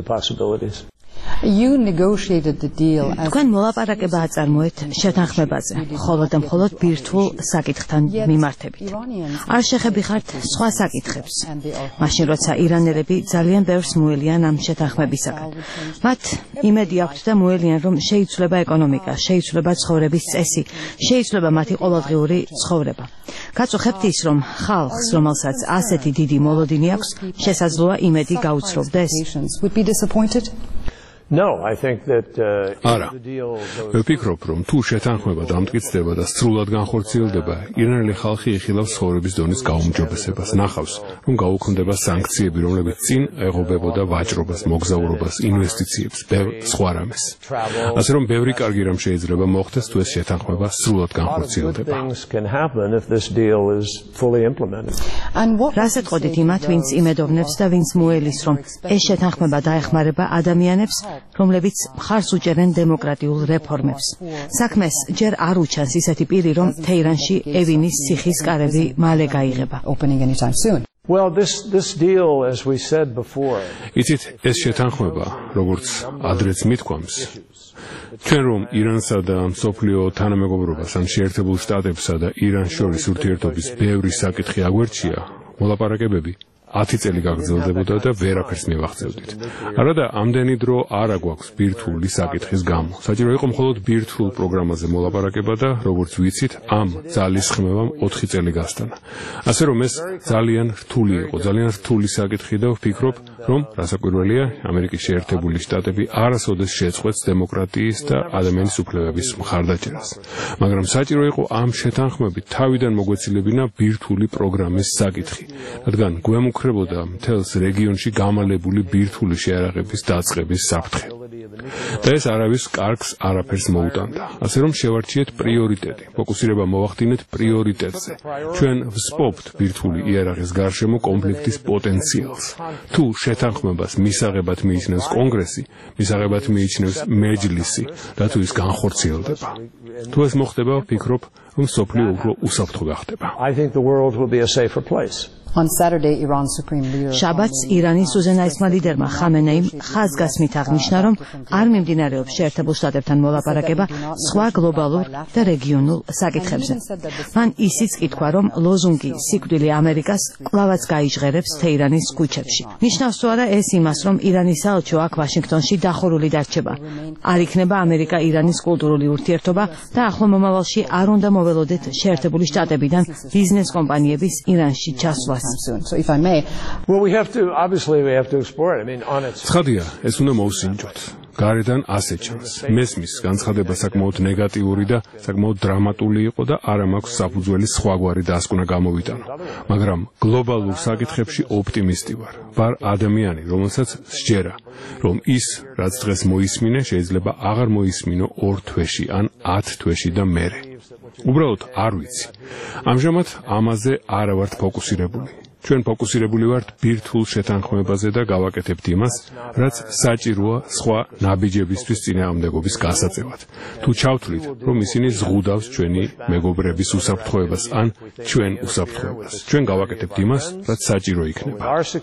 You negotiated the deal. თქვენ მოლაპარაკება აწარმოეთ შეთანხმებაზე, მხოლოდ და მხოლოდ ბირთვულ საკითხთან მიმართებით. არ შეხებიხართ სხვა საკითხებს. მაშინ როცა ირანელები ძალიან ბევრს მოელიან ამ შეთანხმებისაგან. მათ იმედი აქვთ და მოელიან, რომ შეიცვლება ეკონომიკა, შეიცვლება ცხოვრების წესი, შეიცვლება მათი ყოველდღიური ცხოვრება. გაწუხებთ ის, რომ ხალხს, რომელსაც ასეთი დიდი მოლოდინი აქვს, შესაძლოა იმედი გაუცრობდეს. No, I think that uh, არა. ვფიქრობ, რომ თუ შეთანხმება დამტკიცდება და სრულად განხორციელდება, ირანელი ხალხი იხილავს ცხოვრების დონის გაუმჯობესებას, ნახავს, რომ გაუქმდება სანქციები, რომლებიც წინ ეღობებოდა ვაჭრობას, მოგზაურობას, ინვესტიციებს, ბევრ სხვა რამეს. ასე რომ ბევრი კარგი რამ შეიძლება მოხდეს, თუ ეს შეთანხმება სრულად განხორციელდება. რას ეთყოდით იმათ, ვინც იმედოვნებს და ვინც მოელის, რომ ეს შეთანხმება დაეხმარება ადამიანებს, რომლებიც მხარს უჭერენ დემოკრატიულ რეფორმებს. საქმეს ჯერ არ უჩანს ისეთი პირი, რომ თეირანში ევინის ციხის კარები მალე გაიღება. Well, this this deal, as we said before. იცით, ეს შეთანხმება, როგორც ადრეც მithქვამს, ჩვენ რომ ირანსა და მსოფლიო თანამეგობრობას ან შეერთებულ შტატებსა და ირანს შორის ურთიერთობის ბევრი საკითხი აგვერჩია, მოლაპარაკებები ათი წელი გაგრძელდებოდა და ვერაფერს მივახცევდით. არადა ამდენი დრო არ აგვაქვს ბირთვული საკითხის გამო. საჭირო იყო მხოლოდ ბირთვულ პროგრამაზე მოლაპარაკება და როგორც ვიცით, ამ ძალისხმევამ ოთხი წელი გასტანა. ასე რომ ეს ძალიან რთული იყო, ძალიან რთული საკითხი და ვფიქრობ, რომ რასაკვირველია, ამერიკის შეერთებული შტატები არასოდეს შეწყვეტს დემოკრატიის და ადამიანის უფლებების მხარდაჭერას. მაგრამ საჭირო იყო ამ შეთანხმებით თავიდან მოგვეცილებინა ბირთვული პროგრამის საკითხი, რადგან გვემუქრებოდა მთელს რეგიონში გამალებული ბირთვული შეარაღების დაწყების საფრთხე. და ეს არავის კარგს არაფერს მოუტანდა. ასე რომ შევარჩიეთ პრიორიტეტი, ფოკუსირება მოვახდინეთ პრიორიტეტზე. ჩვენ ვსპობთ ბირთვული იარაღის გარშემო კონფლიქტის პოტენციალს. თუ შეთანხმებას მისაღებად მიიჩნევს კონგრესი, მისაღებად მიიჩნევს მეჯლისი, და თუ ის განხორციელდება. თუ ეს მოხდება, ვფიქრობ, რომ სოფლიო უფრო უსაფრთხო გახდება. I think the world will be a safer place. On Saturday, Iran's Supreme Leader. შაბათს ირანის უზენაესმა ლიდერმა ხამენეიმ ხაზგასმით აღნიშნა, რომ არ მიმდინარეობს შეერთებულ შტატებთან მოლაპარაკება სხვა გლობალურ და რეგიონულ საკითხებზე. მან ისიც კითხვა, რომ ლოზუნგი სიკვდილი ამერიკას კლავაც გაიჟღერებს თეირანის ქუჩებში. ნიშნავს თუ არა ეს იმას, რომ ირანის საელჩო აქ ვაშინგტონში დახურული დარჩება. არ იქნება ამერიკა-ირანის კულტურული ურთიერთობა და ახლო მომავალში არ უნდა მოველოდეთ შეერთებული შტატებიდან ბიზნეს კომპანიების ირანში ჩასვლას. So if I may, well, we have to obviously we have to explore it. I mean, on its. ცხადია, ეს უნდა მოვსინჯოთ. გარედან ასე ჩანს. მესმის განცხადება საკმაოდ ნეგატიური და საკმაოდ დრამატული იყო და არ მაქვს საფუძველი სხვაგვარი დასკვნა გამოვიტანო. მაგრამ გლობალურ საკითხებში ოპტიმისტი ვარ. ვარ ადამიანი, რომელსაც სჯერა, რომ ის, რაც დღეს მოისმინე, შეიძლება აღარ მოისმინო ორ თვეში ან ათ თვეში და მერე. უბრალოდ არ ვიცი. ამჟამად ამაზე არ ვართ ფოკუსირებული. ჩვენ ფოკუსირებული ვართ ბირთვულ შეთანხმებაზე და გავაკეთებთ იმას, რაც საჭიროა სხვა ნაბიჯებისთვის წინააღმდეგობის გასაწევად. თუ ჩავთვლით, რომ ისინი ზღუდავს ჩვენი მეგობრების უსაფრთხოებას ან ჩვენ უსაფრთხოებას, ჩვენ გავაკეთებთ იმას, რაც საჭირო იქნება.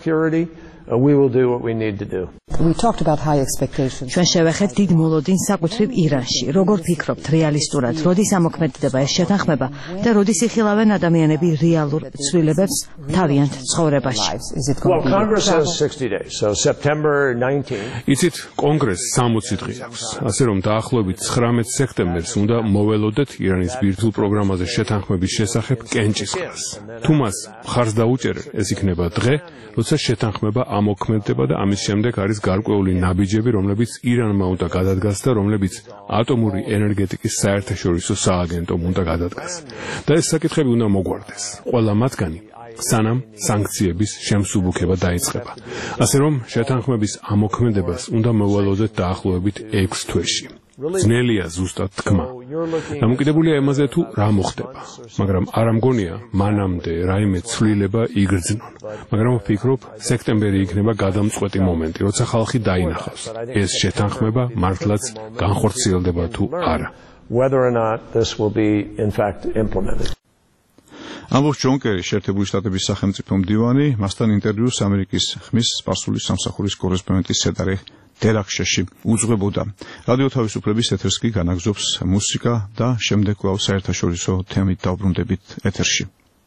We will do what we need to do. We talked about high expectations. ჩვენ შევეხეთ დიდ მოლოდინს საკუთრივ ირანში. როგორ ფიქრობთ რეალისტურად, როდის ამოქმედდება ეს შეთანხმება და როდის იხილავენ ადამიანები რეალურ ცვლილებებს თავიანთ ცხოვრებაში? Well, Congress has sixty days, so September nineteenth. იცით, კონგრესს სამოცი დღე აქვს. ასე რომ დაახლოებით ცხრამეტ სექტემბერს უნდა მოველოდეთ ირანის ბირთვულ პროგრამაზე შეთანხმების შესახებ კენჭისყრას. თუ მას მხარს დაუჭერენ, ეს იქნება დღე, როცა შეთანხმება ამოქმედდება და ამის შემდეგ არის გარკვეული ნაბიჯები, რომლებიც ირანმა უნდა გადადგას და რომლებიც ატომური ენერგეტიკის საერთაშორისო სააგენტომ უნდა გადადგას. და ეს საკითხები უნდა მოგვარდეს. ყველა მათგანი სანამ სანქციების შემსუბუქება დაიწყება. ასე რომ შეთანხმების ამოქმედებას უნდა მოვალოდეთ დაახლოებით ექვს თვეში. ძნელია ზუსტად თქმა. დამოკიდებულია იმაზე თუ რა მოხდება, მაგრამ არ ამგონია მანამდე რაიმე ცვლილება იგრძნონ. მაგრამ ვფიქრობ, სექტემბერი იქნება გადამწყვეტი მომენტი, როცა ხალხი დაინახავს, ეს შეთანხმება მართლაც განხორციელდება თუ არა. Whether or not this will be in fact implemented. ამბობს ჯონ კერი, შეერთებული შტატების სახელმწიფო მდივანი, მასთან ინტერვიუს ამერიკის ხმის სპარსულის სამსახურის კორესპონდენტი სედარი დერაქშეში უძღვებოდა. რადიო თავისუფლების ეთერს კი განაგზობს მუსიკა და შემდეგ კვლავ საერთაშორისო თემით დავბრუნდებით ეთერში.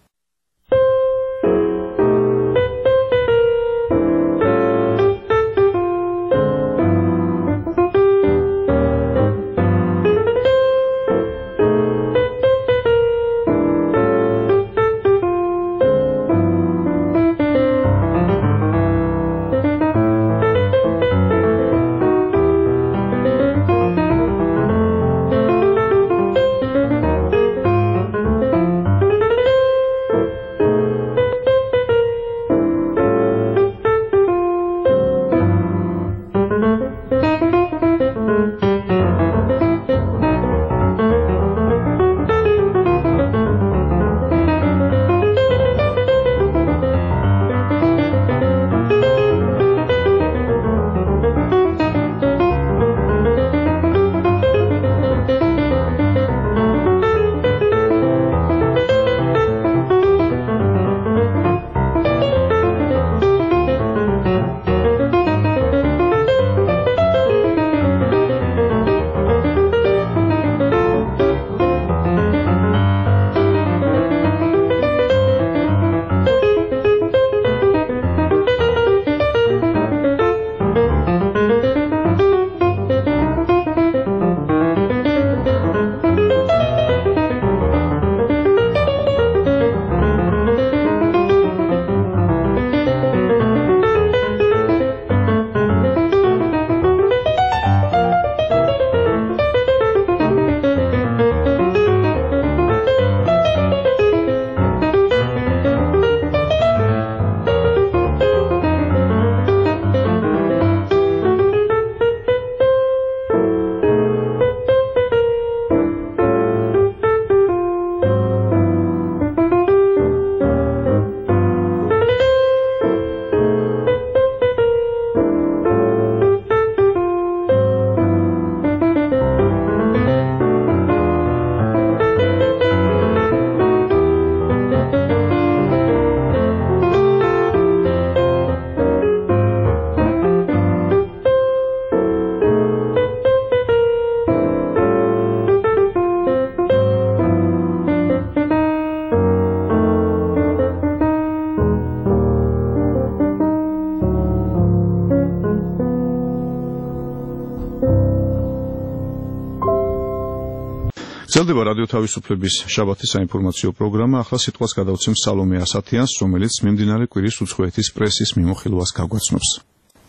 გრძელდება რადიო თავისუფლების შაბათის საინფორმაციო პროგრამა. ახლა სიტყვას გადავცემ სალომე ასათიანს, რომელიც მიმდინარე კვირის უცხოეთის პრესის მიმოხილვას გაგვაცნობს.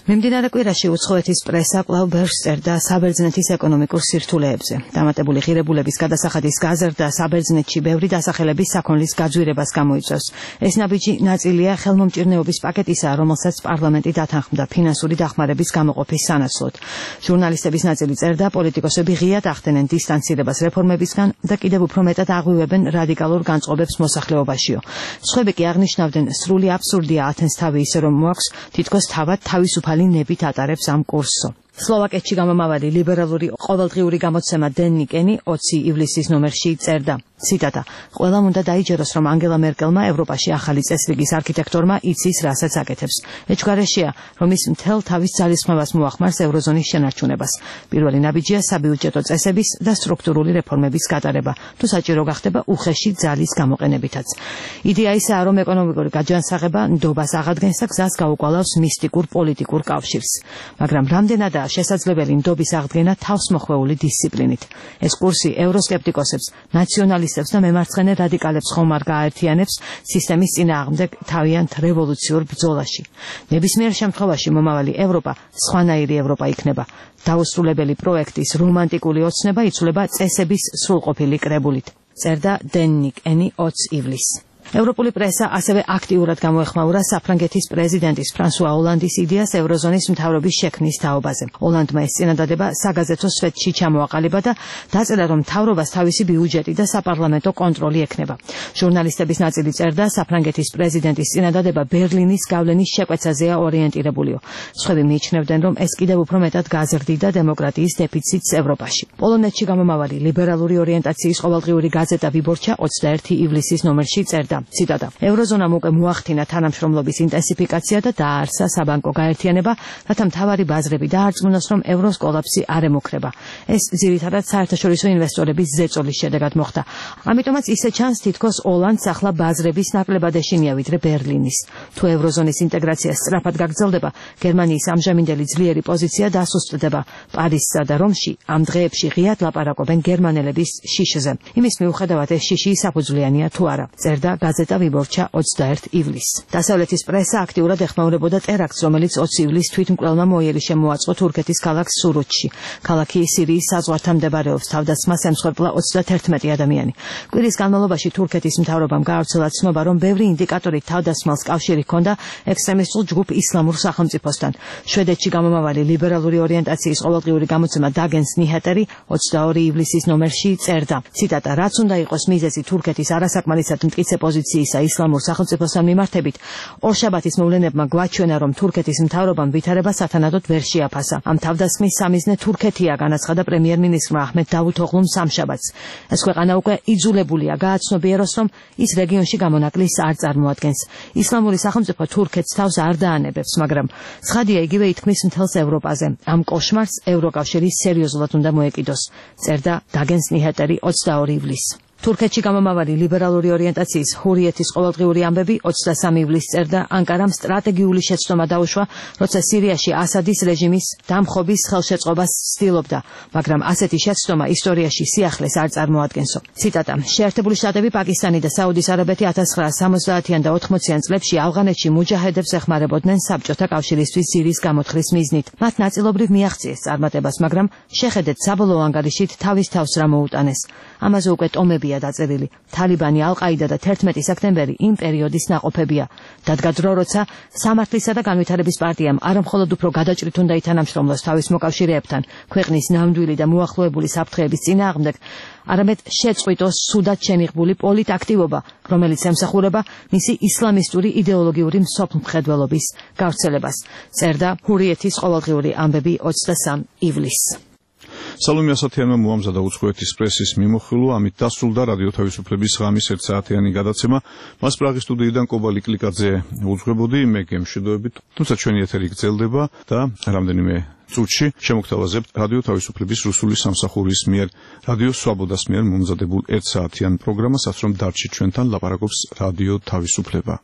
მიმდინარე კვირაში უცხოეთის პრესა კვლავ ბერს წერდა საბერძნეთის ეკონომიკურ სირთულეებზე. დამატებული ღირებულების გადასახადის გაზრდა საბერძნეთში ბევრი დასახელების საქონლის გაძვირებას გამოიწვევს. ეს ნაბიჯი ნაწილია ხელმომჭირნეობის პაკეტისა, რომელსაც პარლამენტი დათანხმდა ფინანსური დახმარების გამოყოფის სანაცვლოდ. ჟურნალისტების ნაწილი წერდა, პოლიტიკოსები ღიად ახდენენ დისტანცირებას რეფორმებისგან და კიდევ უფრო მეტად აღვივებენ რადიკალურ განწყობებს მოსახლეობაშიო. სხვები კი აღნიშნავდნენ, სრული აბსურდია ათენს თავი ისე რომ მოაქვს, თითქოს თავად თავისუფალი ნებით ატარებს ამ კურსო. სლოვაკეთში გამომავალი ლიბერალური ყოველდღიური გამოცემა დენ ნიკენი ოცი ივლისის ნომერში წერდა, ციტატა: ყველამ უნდა დაიჯეროს, რომ ანგელა მერკელმა ევროპაში ახალი წესრიგის არქიტექტორმა იცის, რასაც აკეთებს. ეჭვგარეშეა, რომ ის მთელ თავის ძალისხმევას მოახმარს ევროზონის შენარჩუნებას. პირველი ნაბიჯია საბიუჯეტო წესების და სტრუქტურული რეფორმების გატარება, თუ საჭირო გახდება უხეში ძალის გამოყენებითაც. იდეა ისაა, რომ ეკონომიკური გაჯანსაღება ნდობას აღადგენს და გზას გაუკვალავს მისტიკურ პოლიტიკურ კავშირს. მაგრამ რამდენადაა შესაძლებელი ნდობის აღდგენა თავსმოხვეული დისციპლინით. ეს კურსი ევროსკეპტიკოსებს, ნაციონალისტებს და მემარცხენე რადიკალებს ხომარ გააერთიანებს სისტემის წინააღმდეგ თავიანთ რევოლუციურ ბრძოლაში. ნებისმიერ შემთხვევაში მომავალი ევროპა სხვანაირი ევროპა იქნება. დაუსრულებელი პროექტის რომანტიკული ოცნება იცვლება წესების სრულყოფილი კრებულით. წერდა დენ ნიკენი ოცი ივლისს. ევროპული პრესა ასევე აქტიურად გამოეხმაურა საფრანგეთის პრეზიდენტის ფრანსუა ოლანდის იდეას ევროზონის მთავრობის შექმნის თაობაზე. ოლანდმა ეს წინადადება საგაზეთო სვეტში ჩამოაყალიბა და დაწერა, რომ მთავრობას თავისი ბიუჯეტი და საპარლამენტო კონტროლი ექნება. ჟურნალისტების ნაწილი წერდა, საფრანგეთის პრეზიდენტის წინადადება ბერლინის გავლენის შეკვეცაზეა ორიენტირებულიო. სხვები მიიჩნევდნენ, რომ ეს კიდევ უფრო მეტად გაზრდიდა დემოკრატიის დეფიციტს ევროპაში. პოლონეთში გამომავალი ლიბერალური ორიენტაციის ყოველდღიური გაზეტა ვიბორჩა ოცდაერთი ივლისის ნომერში წერდა, ციტატა: ევროზონამ უკვე მოახდინა თანამშრომლობის ინტენსიფიკაცია და დააარსა საბანკო გაერთიანება, რათა მთავარი ბაზრები დაარწმუნოს, რომ ევროს კოლაფსი არ ემუქრება. ეს ძირითადად საერთაშორისო ინვესტორების ზეწოლის შედეგად მოხდა. ამიტომაც ისე ჩანს, თითქოს ოლანდს ახლა ბაზრების ნაკლებად ეშინია ვიდრე ბერლინის. თუ ევროზონის ინტეგრაცია სწრაფად გაგრძელდება, გერმანიის ამჟამინდელი ძლიერი პოზიცია დასუსტდება. პარიზსა და რომში ამ დღეებში ღიად ლაპარაკობენ გერმანელების შიშზე. იმის მიუხედავად ეს შიში საფუძვლიანია თუ არა, წერდა გაზეტა ვიბორჩა ოცდაერთი ივლისს. დასავლეთის პრესა აქტიურად ეხმაურებოდა ტერაქტს, რომელიც ოცი ივლისს თვითმკვლელმა მოიელიში მოაწყო თურქეთის ქალაქ სურუთში. ქალაქი სირიის საზღვართან მდებარეობს, თავდასხმას ემსხვერპლა ოცდათერთმეტი ადამიანი. კვირის განმავლობაში თურქეთის მთავრობამ გაავრცელა ცნობა, რომ ბევრი ინდიკატორი თავდასხმას კავშირი ჰქონდა ექსტრემისტულ ჯგუფ ისლამურ სახელმწიფოსთან. შვედეთში გამომავალი ლიბერალური ორიენტაციის ყოველდღიური გამოცემა დაგენს ნიჰეტერი ოცდაორი ივლისის ნომერში წერდა, ციტატა: რაც უნდა იყოს მიზეზი თურქეთის არასაკმარისად მტკიცე პოზიციისა ისლამურ სახელმწიფოსთან მიმართებით, ორშაბათის მოვლენებმა გვაჩვენა, რომ თურქეთის მთავრობამ ვითარება სათანადოდ ვერ შეაფასა. ამ თავდასხმის სამიზნე თურქეთია, განაცხადა პრემიერ-მინისტრმა აჰმედ დავუთოღლუმ სამშაბათს. ეს ქვეყანა უკვე იძულებულია გააცნობიეროს, რომ ის რეგიონში გამონაკლისს არ წარმოადგენს. ისლამური სახელმწიფო თურქეთს თავს არ დაანებებს, მაგრამ ცხადია, იგივე ითქმის მთელს ევროპაზე. ამ კოშმარს ევროკავშირი სერიოზულად უნდა მოეკიდოს, წერდა დაგენს ნიჰეტერი ოცდაორი ივლისს. თურქეთში გამომავალი ლიბერალური ორიენტაციის ჰურიეთის ყოველდღიური ამბები ოცდასამი ივლისს წერდა, ანკარამ სტრატეგიული შეცდომა დაუშვა, როცა სირიაში ასადის რეჟიმის დამხობის ხელშეწყობას ცდილობდა, მაგრამ ასეთი შეცდომა ისტორიაში სიახლეს არ წარმოადგენსო. ციტატა: შეერთებული შტატები, პაკისტანი და საუდის არაბეთი ათას ცხრაასი სამოცდაათიან და ოთხმოციან წლებში ავღანეთში მუჯაჰედებს ეხმარებოდნენ საბჭოთა კავშირისთვის ძირის გამოთხრის მიზნით. მათ ნაწილობრივ მიაღწიეს წარმატებას, მაგრამ შეხედეთ საბოლოო ანგარიშით თავის თავს რა მოუტანეს. ამაზე უკვე ტომებია დაწერილი. თალიბანი, ალ-ყაიდა და თერთმეტი სექტემბერი იმ პერიოდის ნაყოფებია. დადგა დრო, როცა სამართლისა და განვითარების პარტიამ არამხოლოდ უფრო გადაჭრით უნდა ითანამშრომლოს თავის მოკავშირეებთან ქვეყნის ნამდვილი და მოახლოებული საფრთხეების წინააღმდეგ, არამედ შეწყვიტოს სუდად შემიღბული პოლიტაქტივობა, რომელიც ემსახურება მისი ისლამისტური იდეოლოგიური მსოფლმხედველობის გავრცელებას, წერდა ჰურიეთის ყოველდღიური ამბები ოცდასამი ივლისს. სალომე ასათიანმა მოამზადა უცხოეთის პრესის მიმოხილვა, ამით დასრულდა რადიო თავისუფლების ღამის ერთ საათიანი გადაცემა. მას პრაღის სტუდიიდან კობალი კლიკაძე უძღვებოდი, მე გემშვიდობებით, თუმცა ჩვენი ეთერი გრძელდება და რამდენიმე წუთში შემოგთავაზებთ რადიო თავისუფლების რუსული სამსახურის მიერ რადიო სვაბოდას მიერ მომზადებულ ერთ საათიან პროგრამასაც, რომ დარჩით ჩვენთან, ლაპარაკობს რადიო თავისუფლება.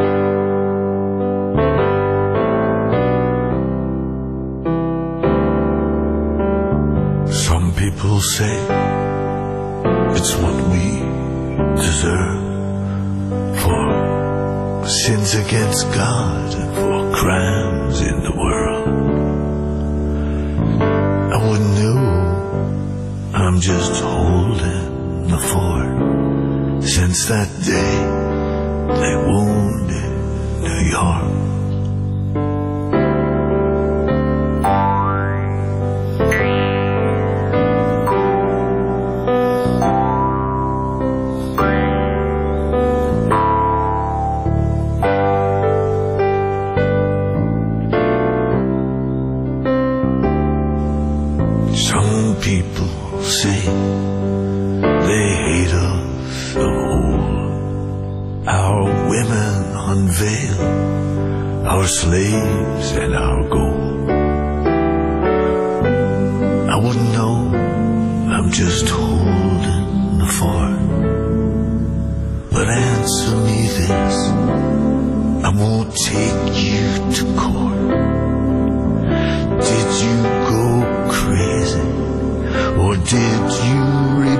People say it's what we deserve, for sins against God and for crimes in the world. I wouldn't know, I'm just holding the fort. Since that day they wounded New York. People say they hate us all. Our women unveil our slaves and our gold. I wouldn't know, I'm just holding the fort. But answer me this, I won't take you to court. Did you go crazy? Or did you